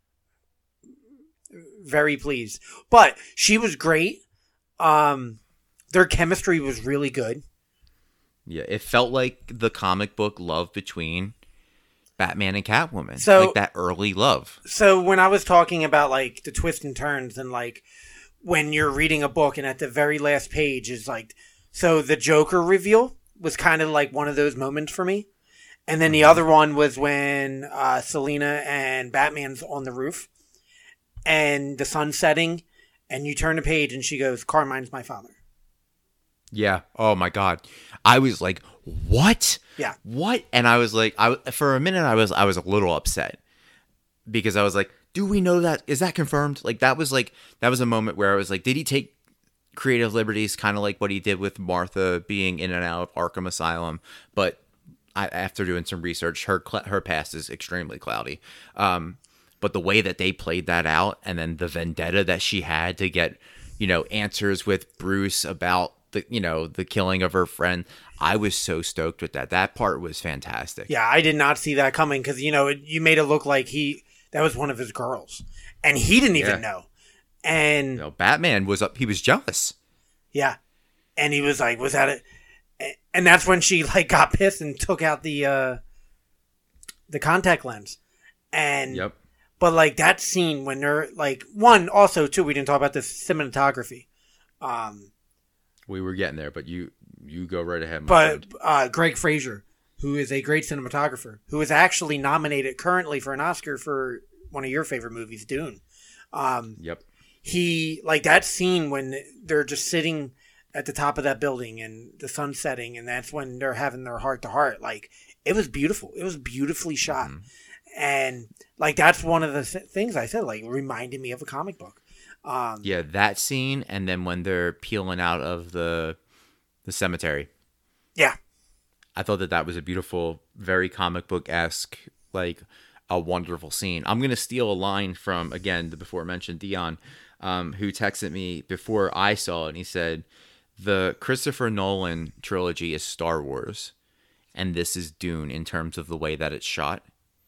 very pleased. But she was great. Um, their chemistry was really good. Yeah, it felt like the comic book love between Batman and Catwoman. So, like that early love. So when I was talking about like the twists and turns and like when you're reading a book and at the very last page is like, so the Joker reveal was kind of like one of those moments for me. And then the other one was when uh, Selena and Batman's on the roof and the sun's setting and you turn the page and she goes, Carmine's my father. Yeah. Oh my God. I was like, what? Yeah. What? And I was like, I for a minute I was I was a little upset because I was like, do we know that? Is that confirmed? Like that was like that was a moment where I was like, did he take creative liberties, kind of like what he did with Martha being in and out of Arkham Asylum? But I, after doing some research, her her past is extremely cloudy. Um, but the way that they played that out, and then the vendetta that she had to get, you know, answers with Bruce about the, you know, the killing of her friend, I was so stoked with that. That part was fantastic. Yeah, I did not see that coming because, you know, it, you made it look like he that was one of his girls, and he didn't even Yeah. know. And You know, Batman was up. He was jealous. yeah, and he was like, "Was that it?" And that's when she like got pissed and took out the uh, the contact lens. And Yep. but like that scene when they're like one also too, we didn't talk about the cinematography. Um, We were getting there, but you you go right ahead, my but friend. uh, Greg Fraser, who is a great cinematographer, who is actually nominated currently for an Oscar for one of your favorite movies, Dune. Um, Yep. he like that scene when they're just sitting at the top of that building and the sun setting, and that's when they're having their heart to heart. Like it was beautiful. It was beautifully shot, Mhm. and like that's one of the th- things I said. Like reminded me of a comic book. Um, Yeah, that scene, and then when they're peeling out of the the cemetery. yeah, I thought that that was a beautiful, very comic book esque, like a wonderful scene. I'm gonna steal a line from again the before mentioned Dion, um, who texted me before I saw it, and he said, "The Christopher Nolan trilogy is Star Wars, and this is Dune in terms of the way that it's shot.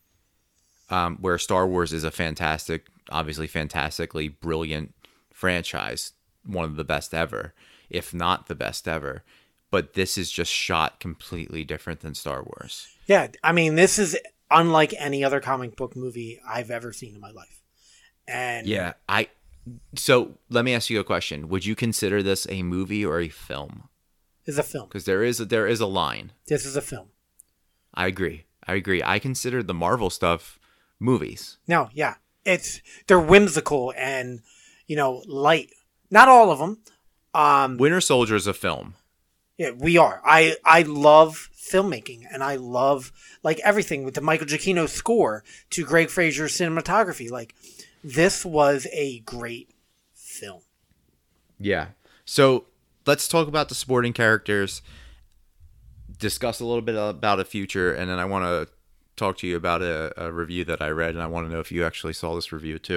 Um, where Star Wars is a fantastic, obviously fantastically brilliant franchise, one of the best ever, if not the best ever." But this is just shot completely different than Star Wars. yeah. I mean, this is unlike any other comic book movie I've ever seen in my life. And Yeah, I. So let me ask you a question: would you consider this a movie or a film? it's a film. Because there is a, there is a line. This is a film. I agree. I agree. I consider the Marvel stuff movies. No, yeah, it's they're whimsical and you know light. Not all of them. Um, Winter Soldier is a film. Yeah, we are. I I love filmmaking, and I love like everything with the Michael Giacchino score to Greg Fraser's cinematography. Like this was a great film. Yeah. So let's talk about the supporting characters. Discuss a little bit about a future, and then I want to talk to you about a, a review that I read, and I want to know if you actually saw this review too.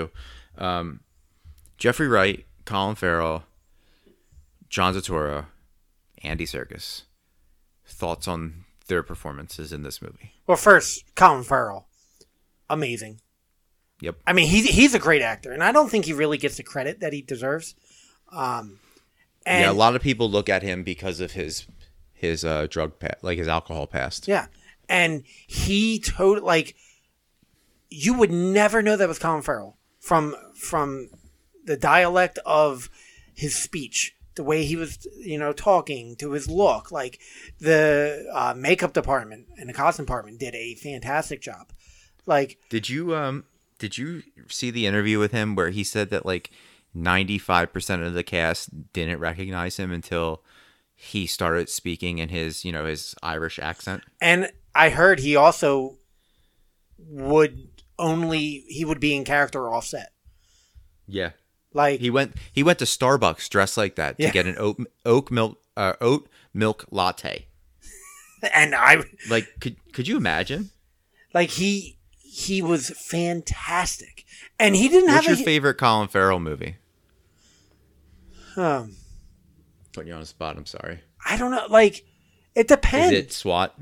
Um, Jeffrey Wright, Colin Farrell, John Turturro, Andy Serkis. Thoughts on their performances in this movie? Well, first, Colin Farrell. Amazing. Yep. I mean, he's, he's a great actor, and I don't think he really gets the credit that he deserves. Um, and, yeah, a lot of people look at him because of his his uh, drug past, like his alcohol past. Yeah. And he totally, like, you would never know that was Colin Farrell from from the dialect of his speech, the way he was, you know, talking, to his look. Like, the uh, makeup department and the costume department did a fantastic job. Like, did you um did you see the interview with him where he said that like ninety-five percent of the cast didn't recognize him until he started speaking in his, you know, his Irish accent? And I heard he also would only he would be in character offset. Yeah. Like, He went he went to Starbucks dressed like that to Yeah. get an oat oat milk uh, oat milk latte. and I Like, could could you imagine? like he he was fantastic, and he didn't What's have your a favorite Colin Farrell movie? um, Putting you on the spot. I'm sorry. I don't know. Like, it depends. Is it SWAT?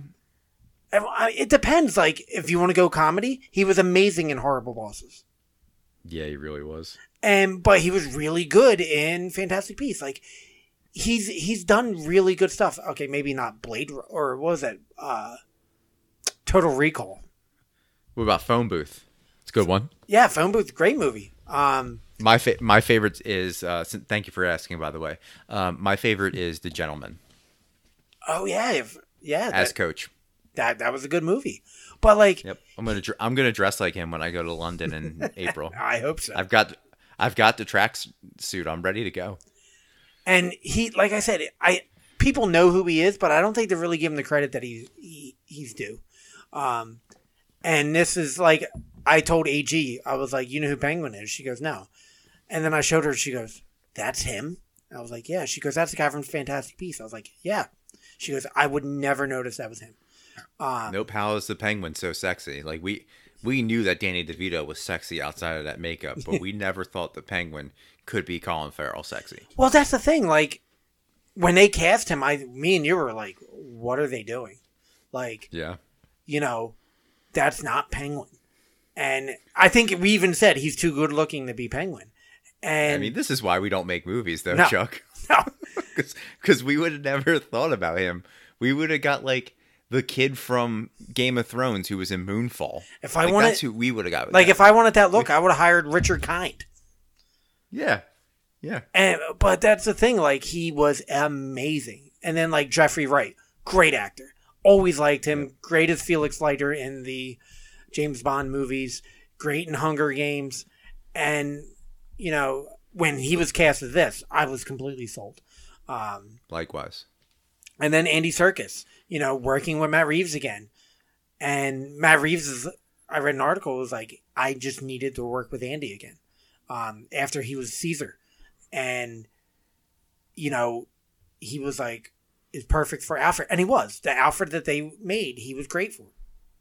It depends. Like, if you want to go comedy, he was amazing in Horrible Bosses, Yeah, he really was. and but he was really good in Fantastic Beasts. Like, he's he's done really good stuff. Okay, maybe not Blade Ru- or what was that? Uh, Total Recall. What about Phone Booth? It's a good one. Yeah, Phone Booth, great movie. Um, My fa- my favorite is. Uh, s- thank you for asking, by the way. Um, my favorite is The Gentleman oh yeah, if, yeah, as that, Coach. that that was a good movie. But like, Yep, I'm gonna dr- I'm gonna dress like him when I go to London in April. I hope so. I've got I've got the track suit. I'm ready to go. And he, like I said, I people know who he is, but I don't think they really give him the credit that he, he he's due. Um, and this is like, I told A G, I was like, you know who Penguin is? She goes, no. And then I showed her, she goes, that's him? I was like, yeah. She goes, that's the guy from Fantastic Beasts. I was like, yeah. She goes, I would never notice that was him. Um, Nope. How is the Penguin so sexy? Like we we knew that Danny DeVito was sexy outside of that makeup, but we never thought the Penguin could be Colin Farrell sexy. Well, that's the thing. Like, when they cast him, I, me and you were like, what are they doing? Like, Yeah. you know, that's not Penguin. And I think we even said he's too good looking to be Penguin. And I mean, this is why we don't make movies, though, No. Chuck. no, Because we would have never thought about him. We would have got like the kid from Game of Thrones who was in Moonfall. if I Like, wanted, that's who we would have got. With like, that. if I wanted that look, I would have hired Richard Kind. yeah, yeah, And but that's the thing. Like, he was amazing. And then like Jeffrey Wright, great actor. Always liked him. Great as Felix Leiter in the James Bond movies. Great in Hunger Games. And you know, when he was cast as this, I was completely sold. Um, likewise. and then Andy Serkis, you know, working with Matt Reeves again. And Matt Reeves is, I read an article, it was like, I just needed to work with Andy again. Um, after he was Caesar. And, you know, he was like, is perfect for Alfred. And he was. The Alfred that they made, he was great for.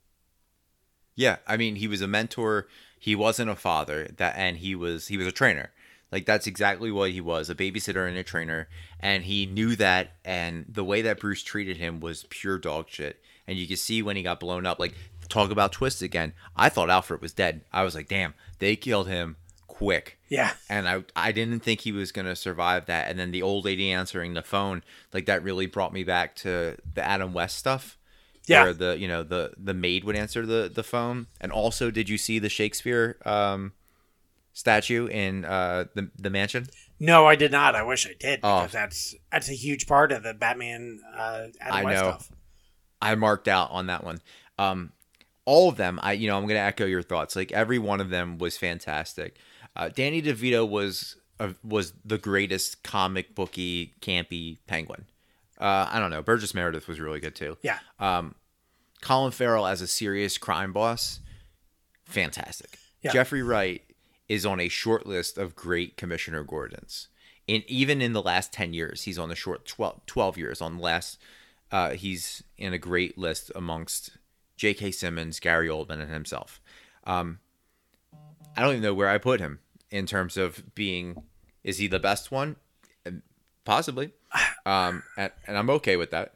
Yeah, I mean, he was a mentor. He wasn't a father. That, and he was he was a trainer. Like that's exactly what he was, a babysitter and a trainer. And he knew that. And the way that Bruce treated him was pure dog shit. And you could see when he got blown up. Like, talk about twists again. I thought Alfred was dead. I was like, damn, they killed him quick. Yeah. And I I didn't think he was going to survive that. And then the old lady answering the phone, like that really brought me back to the Adam West stuff. Yeah. Where the, you know, the, the maid would answer the, the phone. And also, did you see the Shakespeare um, statue in uh, the the mansion? No, I did not. I wish I did. Oh. Because that's that's a huge part of the Batman uh, Adam I West know. stuff. I marked out on that one. Um, all of them, I you know, I'm going to echo your thoughts. Like every one of them was fantastic. Uh, Danny DeVito was uh, was the greatest comic booky campy Penguin. Uh, I don't know. Burgess Meredith was really good too. Yeah. Um, Colin Farrell as a serious crime boss, fantastic. Yeah. Jeffrey Wright is on a short list of great Commissioner Gordons. And even in the last ten years, he's on the short twelve, twelve years on the last. Uh, he's in a great list amongst J K. Simmons, Gary Oldman, and himself. Um, I don't even know where I put him. in terms of being, is he the best one? Possibly. Um, and, and I'm okay with that.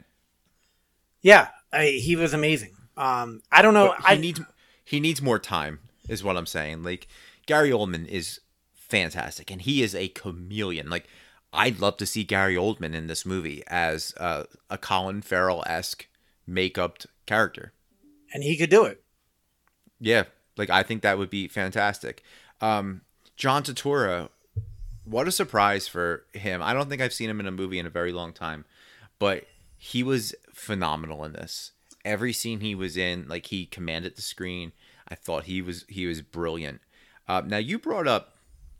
Yeah, I, he was amazing. Um, I don't know. But he I needs he needs more time, is what I'm saying. Like, Gary Oldman is fantastic, and he is a chameleon. Like, I'd love to see Gary Oldman in this movie as uh, a Colin Farrell-esque make-upped character. and he could do it. Yeah, like, I think that would be fantastic. Um, John Turturro, what a surprise for him. I don't think I've seen him in a movie in a very long time, but he was phenomenal in this. Every scene he was in, like, he commanded the screen. I thought he was he was brilliant. Uh, now, you brought up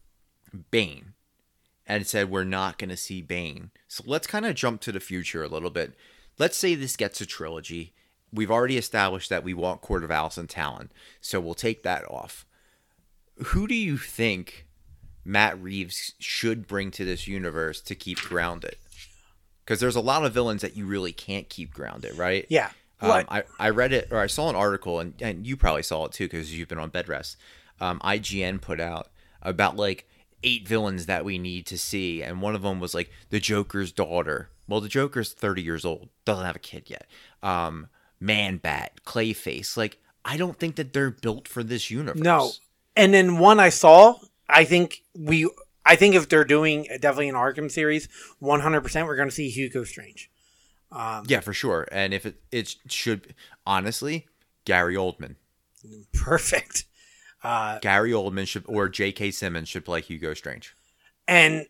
Bane and said we're not going to see Bane. So let's kind of jump to the future a little bit. Let's say this gets a trilogy. We've already established that we want Court of Owls and Talon, so we'll take that off. Who do you think Matt Reeves should bring to this universe to keep grounded? Because there's a lot of villains that you really can't keep grounded, right? Yeah. Um, I, I read it, or I saw an article, and, and you probably saw it too because you've been on bed rest. Um, I G N put out about like eight villains that we need to see, and one of them was like the Joker's daughter. Well, the Joker's thirty years old, doesn't have a kid yet. Um, Man-Bat, Clayface. Like, I don't think that they're built for this universe. No. And then one I saw, I think we, I think if they're doing definitely an Arkham series, one hundred percent we're going to see Hugo Strange. Um, Yeah, for sure. And if it it should, honestly, Gary Oldman. Perfect. Uh, Gary Oldman should, or J K. Simmons should play Hugo Strange. and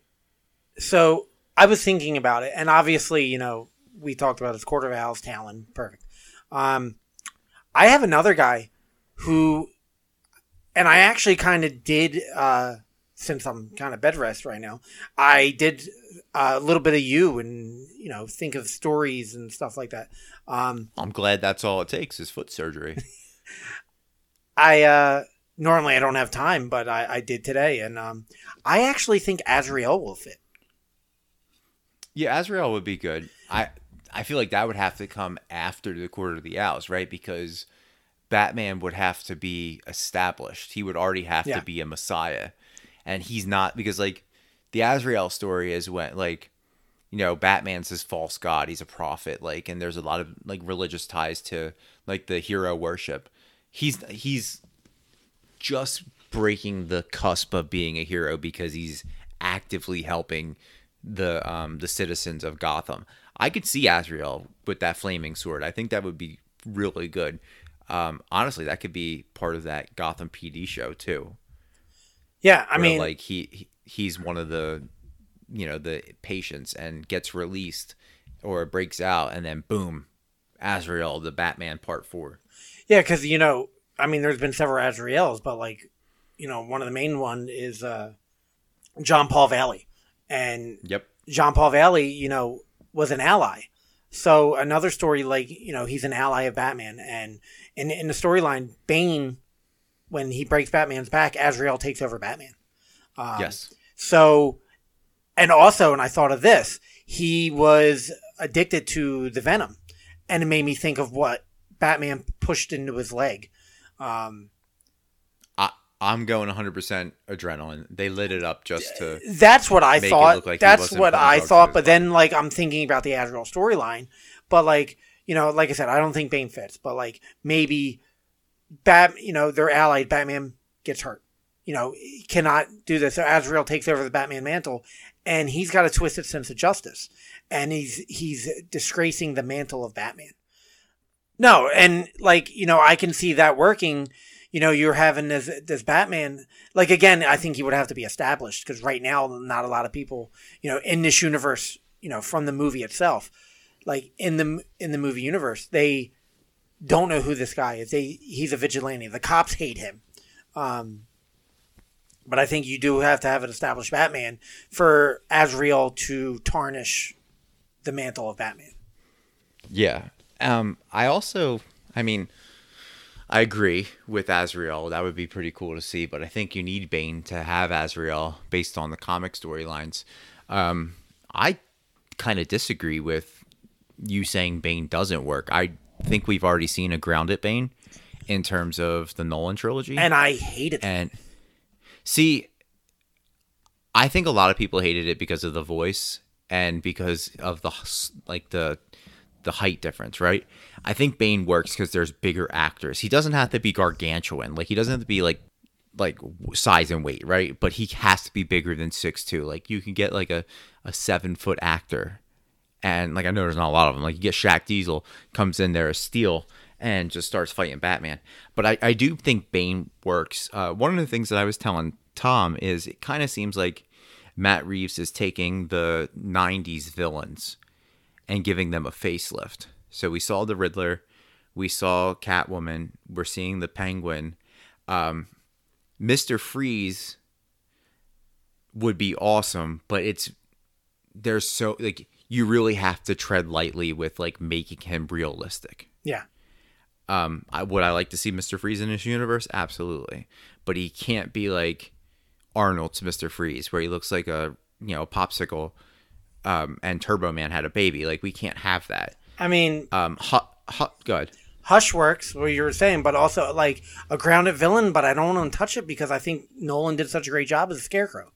so I was thinking about it, and obviously, you know, we talked about his Court of Owls, Talon, perfect. Um, I have another guy who, and I actually kind of did, uh, since I'm kind of bed rest right now, I did a little bit of you and, you know, think of stories and stuff like that. Um, I'm glad that's all it takes is foot surgery. I, uh, normally I don't have time, but I, I did today. And, um, I actually think Azrael will fit. Yeah, Azrael would be good. I I feel like that would have to come after the Court of the Owls, right? Because Batman would have to be established. He would already have Yeah. to be a messiah. And he's not, because like the Azrael story is when like, you know, Batman's this false god, he's a prophet, like, and there's a lot of like religious ties to like the hero worship. He's he's just breaking the cusp of being a hero because he's actively helping the um the citizens of Gotham. I could see Azrael with that flaming sword. I think that would be really good. Um, honestly, that could be part of that Gotham P D show too. Yeah, I where, mean, like he he- he's one of the, you know, the patients and gets released or breaks out, and then boom, Azrael, the Batman Part Four. yeah, because, you know, I mean, there's been several Azraels, but, like, you know, one of the main one is uh, John Paul Valley. And Yep. John Paul Valley, you know, was an ally. So another story, like, you know, he's an ally of Batman. And in, in the storyline, Bane, when he breaks Batman's back, Azrael takes over Batman. Um, Yes. So, and also, and I thought of this, he was addicted to the venom. And it made me think of what Batman pushed into his leg. Um, I I'm going one hundred percent adrenaline. They lit it up just to. That's what I Make it thought. look like he That's wasn't what putting I drugs in thought. his But body. then, like, I'm thinking about the Azrael storyline. But, like, you know, like I said, I don't think Bane fits. But, like, maybe Bat, you know, they're allied. Batman gets hurt. You know, he cannot do this. So Azrael takes over the Batman mantle, and he's got a twisted sense of justice, and he's he's disgracing the mantle of Batman. No, and like, you know, I can see that working. You know, you're having this this Batman. Like, again, I think he would have to be established because right now, not a lot of people, you know, in this universe, you know, from the movie itself, like in the in the movie universe, they don't know who this guy is. They he's a vigilante. The cops hate him. Um, but I think you do have to have an established Batman for Azrael to tarnish the mantle of Batman. Yeah. Um. I also. I mean. I agree with Azrael. That would be pretty cool to see, but I think you need Bane to have Azrael based on the comic storylines. Um, I kind of disagree with you saying Bane doesn't work. I think we've already seen a grounded Bane in terms of the Nolan trilogy. And I hated it. And see, I think a lot of people hated it because of the voice and because of the like the the height difference, right? I think Bane works because there's bigger actors. He doesn't have to be gargantuan. Like he doesn't have to be like like size and weight, right? But he has to be bigger than six two. Like you can get like a, a seven foot actor, and like I know there's not a lot of them. Like you get Shaq Diesel comes in there as Steel and just starts fighting Batman. But I, I do think Bane works. Uh, one of the things that I was telling Tom is it kind of seems like Matt Reeves is taking the nineties villains and giving them a facelift. So we saw the Riddler, we saw Catwoman, we're seeing the Penguin. Um, Mister Freeze would be awesome, but it's there's so like you really have to tread lightly with like making him realistic. Yeah. Um, I, would I like to see Mister Freeze in this universe? Absolutely, but he can't be like Arnold's Mister Freeze, where he looks like a you know a popsicle, um, and Turbo Man had a baby. Like we can't have that. I mean, um, hot, hot, good. Hush works, what you were saying, but also like a grounded villain. But I don't want to touch it because I think Nolan did such a great job as a Scarecrow.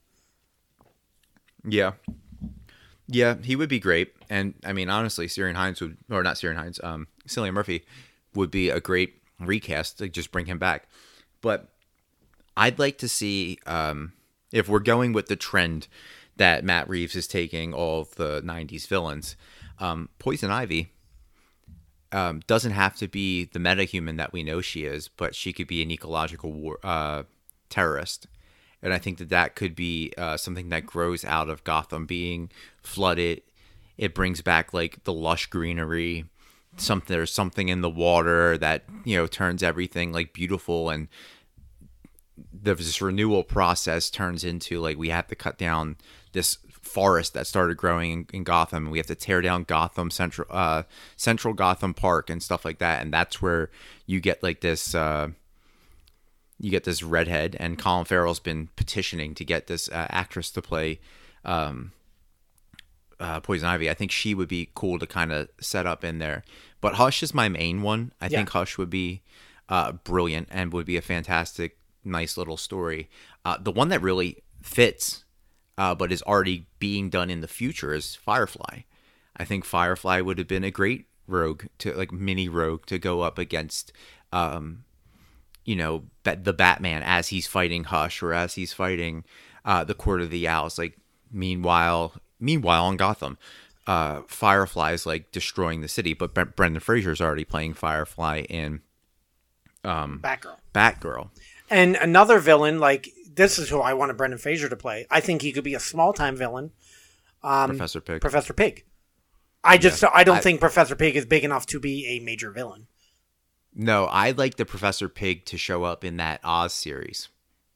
Yeah, yeah, he would be great. And I mean, honestly, Ciarán Hinds would, or not Ciarán Hinds, um, Cillian Murphy would be a great recast to just bring him back. But I'd like to see, um, if we're going with the trend that Matt Reeves is taking all of the nineties villains, um, Poison Ivy um, doesn't have to be the metahuman that we know she is, but she could be an ecological war, uh, terrorist. And I think that that could be uh, something that grows out of Gotham being flooded. It brings back like the lush greenery. Something there's something in the water that you know turns everything like beautiful, and the, this renewal process turns into like we have to cut down this forest that started growing in, in Gotham, and we have to tear down Gotham Central, uh, Central Gotham Park and stuff like that. And that's where you get like this. Uh, You get this redhead, and Colin Farrell's been petitioning to get this uh, actress to play um, uh, Poison Ivy. I think she would be cool to kind of set up in there. But Hush is my main one. I yeah. think Hush would be uh, brilliant and would be a fantastic, nice little story. Uh, the one that really fits, uh, but is already being done in the future, is Firefly. I think Firefly would have been a great rogue, to like mini rogue, to go up against Um, you know, the Batman as he's fighting Hush or as he's fighting uh, the Court of the Owls. Like, meanwhile, meanwhile in Gotham, uh, Firefly is like destroying the city, but Bre- Brendan Fraser's already playing Firefly in um, Batgirl. Batgirl. And another villain, like, this is who I wanted Brendan Fraser to play. I think he could be a small-time villain. Um, Professor Pig. Professor Pig. I just, yeah. I don't I, think Professor Pig is big enough to be a major villain. No, I'd like the Professor Pig to show up in that Oz series.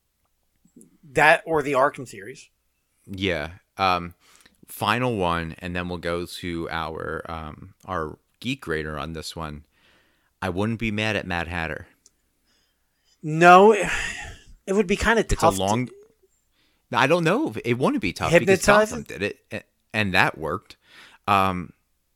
That or the Arkham series. Yeah. Um, final one, and then we'll go to our um, our geek grader on this one. I wouldn't be mad at Mad Hatter. No, it would be kind of tough. It's a long. To... I don't know. It wouldn't be tough Hypnotize because Gotham did it, and that worked. Um,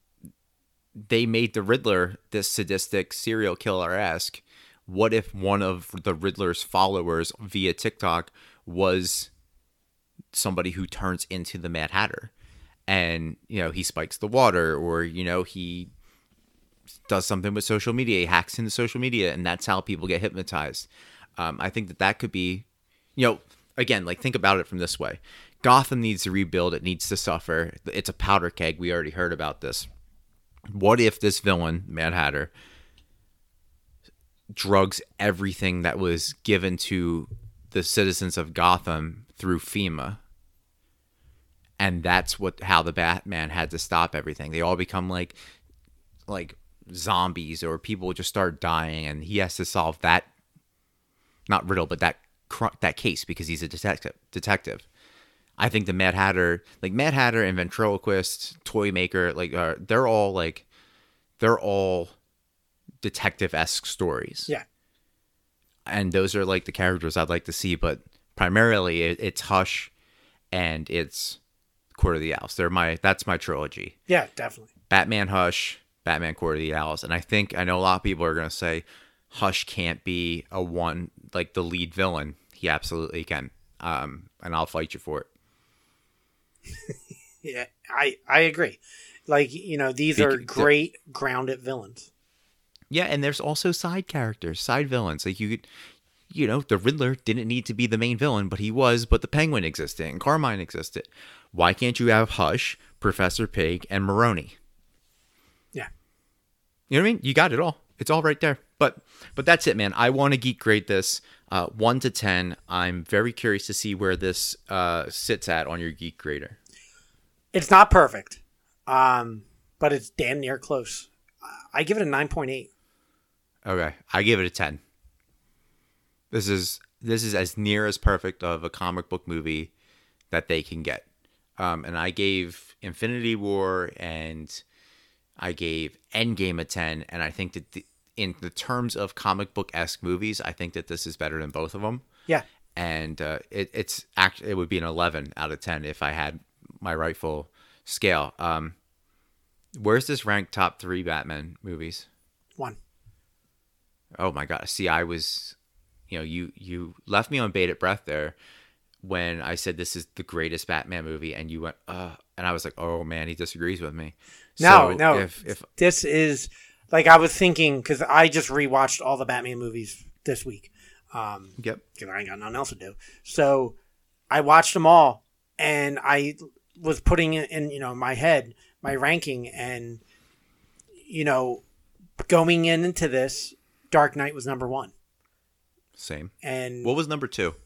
they made the Riddler this sadistic serial killer-esque. What if one of the Riddler's followers via TikTok was somebody who turns into the Mad Hatter? And, you know, he spikes the water, or, you know, he does something with social media, he hacks into social media, and that's how people get hypnotized. Um, I think that that could be, you know, again, like, think about it from this way. Gotham needs to rebuild. It needs to suffer. It's a powder keg. We already heard about this. What if this villain, Mad Hatter, drugs everything that was given to the citizens of Gotham through FEMA? And that's what how the Batman had to stop everything. They all become like like zombies, or people just start dying, and he has to solve that, not riddle, but that that case, because he's a detective. Detective. I think the Mad Hatter, like Mad Hatter and Ventriloquist, Toymaker, like uh, they're all like, they're all detective-esque stories. Yeah. And those are like the characters I'd like to see, but primarily it, it's Hush and it's Court of the Owls. They're my, that's my trilogy. Yeah, definitely. Batman, Hush, Batman, Court of the Owls. And I think, I know a lot of people are going to say Hush can't be a one, like the lead villain. He absolutely can. Um, and I'll fight you for it. Yeah, I I agree. Like, you know, these are great grounded villains. Yeah, and there's also side characters, side villains. Like you could, you know, the Riddler didn't need to be the main villain, but he was. But the Penguin existed and Carmine existed. Why can't you have Hush, Professor Pig, and Maroni? Yeah, you know what I mean. You got it all. It's all right there. But but that's it, man. I want to geek grade this uh, one to ten. I'm very curious to see where this uh, sits at on your geek grader. It's not perfect, um, but it's damn near close. I give it a nine point eight. Okay, I give it a ten. This is this is as near as perfect of a comic book movie that they can get. Um, and I gave Infinity War and I gave Endgame a ten, and I think that the, in the terms of comic book-esque movies, I think that this is better than both of them. Yeah. And uh, it, it's actually it would be an eleven out of ten if I had my rightful scale. Um, where's this ranked top three Batman movies? One. Oh my God. See, I was, you know, you, you left me on bated breath there when I said this is the greatest Batman movie, and you went, uh, and I was like, oh man, he disagrees with me. No, so no. If, if this is, like, I was thinking, because I just rewatched all the Batman movies this week. Um, yep. Because I ain't got nothing else to do. So I watched them all, and I was putting it in, you know, my head, my ranking, and, you know, going in into this, Dark Knight was number one. Same. And what was number two?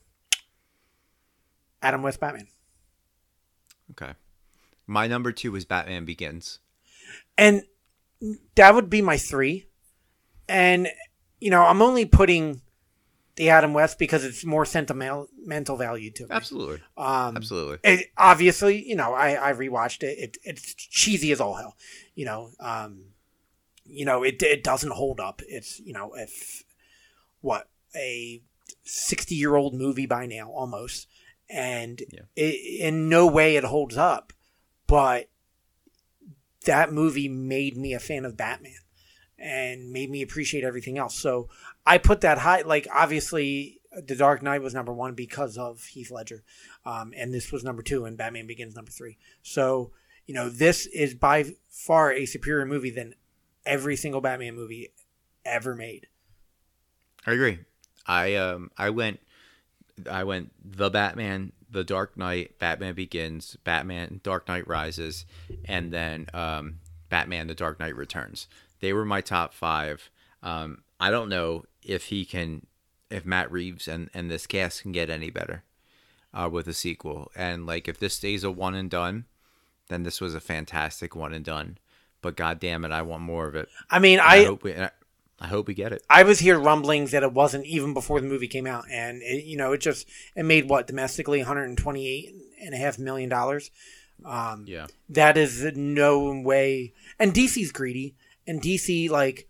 Adam West Batman. Okay. My number two was Batman Begins. And that would be my three. And, you know, I'm only putting the Adam West because it's more sentimental mental value to me. Absolutely. Um, Absolutely. It, obviously, you know, I, I rewatched it. it. It's cheesy as all hell. You know, um, you know, it it doesn't hold up. It's, you know, if, what, a sixty-year-old movie by now, almost. And yeah. it, in no way it holds up. But that movie made me a fan of Batman and made me appreciate everything else. So I put that high. Like, obviously, The Dark Knight was number one because of Heath Ledger. Um, and this was number two, and Batman Begins number three. So, you know, this is by far a superior movie than every single Batman movie ever made. I agree. I um I went I went The Batman, The Dark Knight, Batman Begins, Batman Dark Knight Rises, and then um Batman The Dark Knight Returns. They were my top five. Um I don't know if he can if Matt Reeves and, and this cast can get any better uh with a sequel. And like if this stays a one and done, then this was a fantastic one and done. But god damn it, I want more of it. I mean, And I I hope we I, I hope we get it. I was hearing rumblings that it wasn't even before the movie came out, and it, you know, it just it made what domestically one hundred twenty-eight and a half million dollars. Um, Yeah, that is no way. And D C's greedy, and D C like,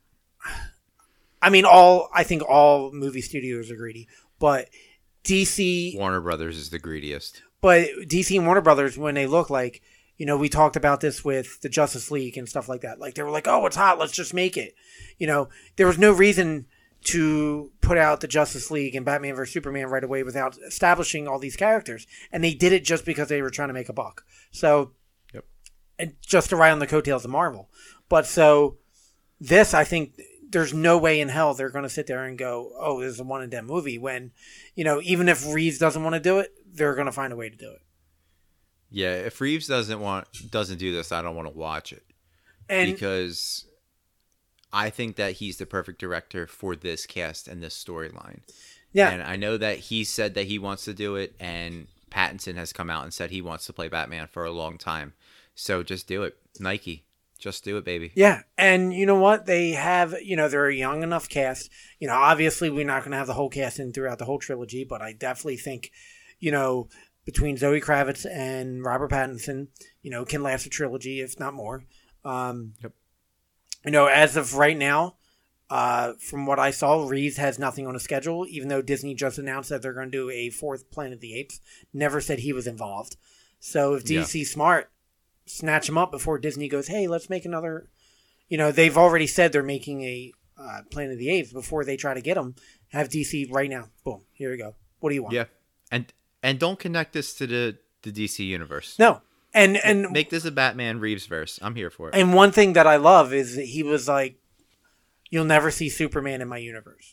I mean, all I think all movie studios are greedy, but D C Warner Brothers is the greediest. But D C and Warner Brothers, when they look like, you know, we talked about this with the Justice League and stuff like that. Like, they were like, oh, it's hot, let's just make it. You know, there was no reason to put out the Justice League and Batman versus Superman right away without establishing all these characters. And they did it just because they were trying to make a buck. So, yep. And just to ride on the coattails of Marvel. But so, this, I think, there's no way in hell they're going to sit there and go, oh, this is a one and done movie. When, you know, even if Reeves doesn't want to do it, they're going to find a way to do it. Yeah, if Reeves doesn't want doesn't do this, I don't want to watch it. And because I think that he's the perfect director for this cast and this storyline. Yeah. And I know that he said that he wants to do it, and Pattinson has come out and said he wants to play Batman for a long time. So just do it. Nike. Just do it, baby. Yeah. And you know what? They have, you know, they're a young enough cast. You know, obviously we're not going to have the whole cast in throughout the whole trilogy, but I definitely think, you know, between Zoe Kravitz and Robert Pattinson, you know, can last a trilogy, if not more. Um, yep. You know, as of right now, uh, from what I saw, Reeves has nothing on a schedule, even though Disney just announced that they're going to do a fourth Planet of the Apes. Never said he was involved. So if D C's yeah. smart, snatch him up before Disney goes, hey, let's make another. You know, they've already said they're making a uh, Planet of the Apes before they try to get them. Have D C right now. Boom. Here we go. What do you want? Yeah. And and don't connect this to the, the D C universe. No. And and Make this a Batman Reeves verse. I'm here for it. And one thing that I love is that he was like, "You'll never see Superman in my universe."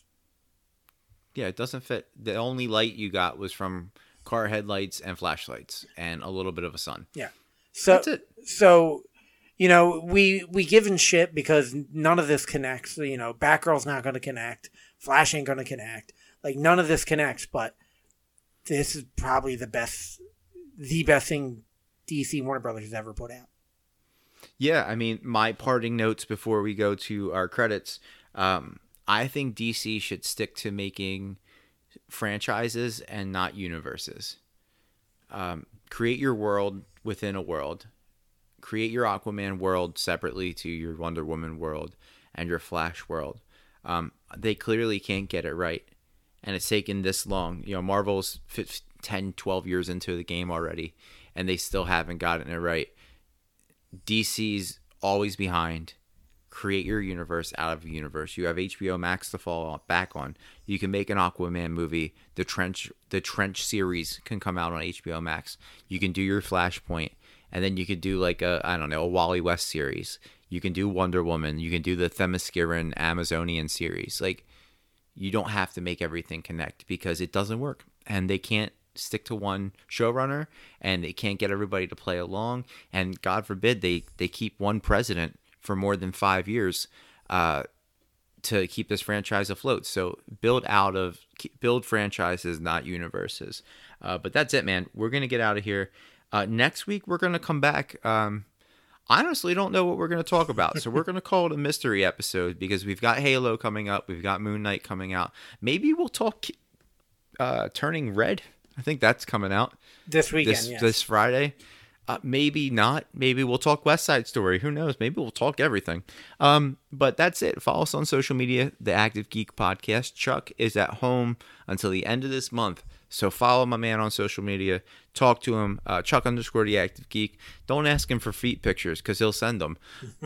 Yeah, it doesn't fit. The only light you got was from car headlights and flashlights and a little bit of a sun. Yeah. So That's it. So, you know, we we give him shit because none of this connects. You know, Batgirl's not going to connect. Flash ain't going to connect. Like, none of this connects, but this is probably the best, the best thing D C Warner Brothers has ever put out. Yeah, I mean, my parting notes before we go to our credits, um, I think D C should stick to making franchises and not universes. Um, create your world within a world. Create your Aquaman world separately to your Wonder Woman world and your Flash world. Um, they clearly can't get it right. And it's taken this long. You know, Marvel's ten, twelve years into the game already, and they still haven't gotten it right. D C's always behind. Create your universe out of a universe. You have H B O Max to fall back on. You can make an Aquaman movie. The Trench, the Trench series can come out on H B O Max. You can do your Flashpoint, and then you could do like a, I don't know, a Wally West series. You can do Wonder Woman. You can do the Themysciran Amazonian series. Like, you don't have to make everything connect because it doesn't work, and they can't stick to one showrunner, and they can't get everybody to play along. And God forbid they they keep one president for more than five years uh, to keep this franchise afloat. So build out of build franchises, not universes. Uh, but that's it, man. We're gonna get out of here. Uh, next week we're gonna come back. Um, I honestly don't know what we're gonna talk about, so we're gonna call it a mystery episode because we've got Halo coming up, we've got Moon Knight coming out. Maybe we'll talk uh, Turning Red. I think that's coming out This weekend, this yes. this Friday. Uh, maybe not. Maybe we'll talk West Side Story. Who knows? Maybe we'll talk everything. Um, but that's it. Follow us on social media, The Active Geek Podcast. Chuck is at home until the end of this month. So follow my man on social media. Talk to him. Uh, Chuck underscore The Active Geek. Don't ask him for feet pictures because he'll send them.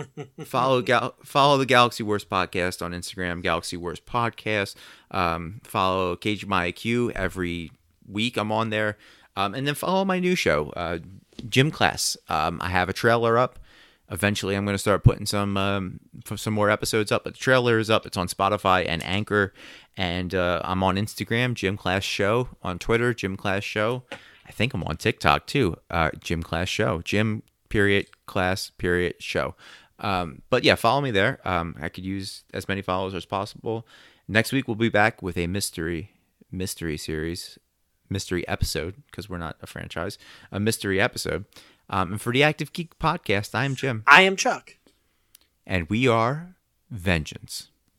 follow Gal- follow the Galaxy Wars Podcast on Instagram, Galaxy Wars Podcast. Um, follow Cage My I Q every week. I'm on there. Um, and then follow my new show, uh, Gym Class. Um, I have a trailer up. Eventually, I'm going to start putting some um, some more episodes up. But the trailer is up. It's on Spotify and Anchor. And uh, I'm on Instagram, Gym Class Show. On Twitter, Gym Class Show. I think I'm on TikTok, too. Uh, Gym Class Show. Gym, period, class, period, show. Um, but yeah, follow me there. Um, I could use as many followers as possible. Next week, we'll be back with a mystery mystery series. Mystery episode, because we're not a franchise, a mystery episode. Um, and for the Active Geek Podcast, I am Jim. I am Chuck. And we are Vengeance.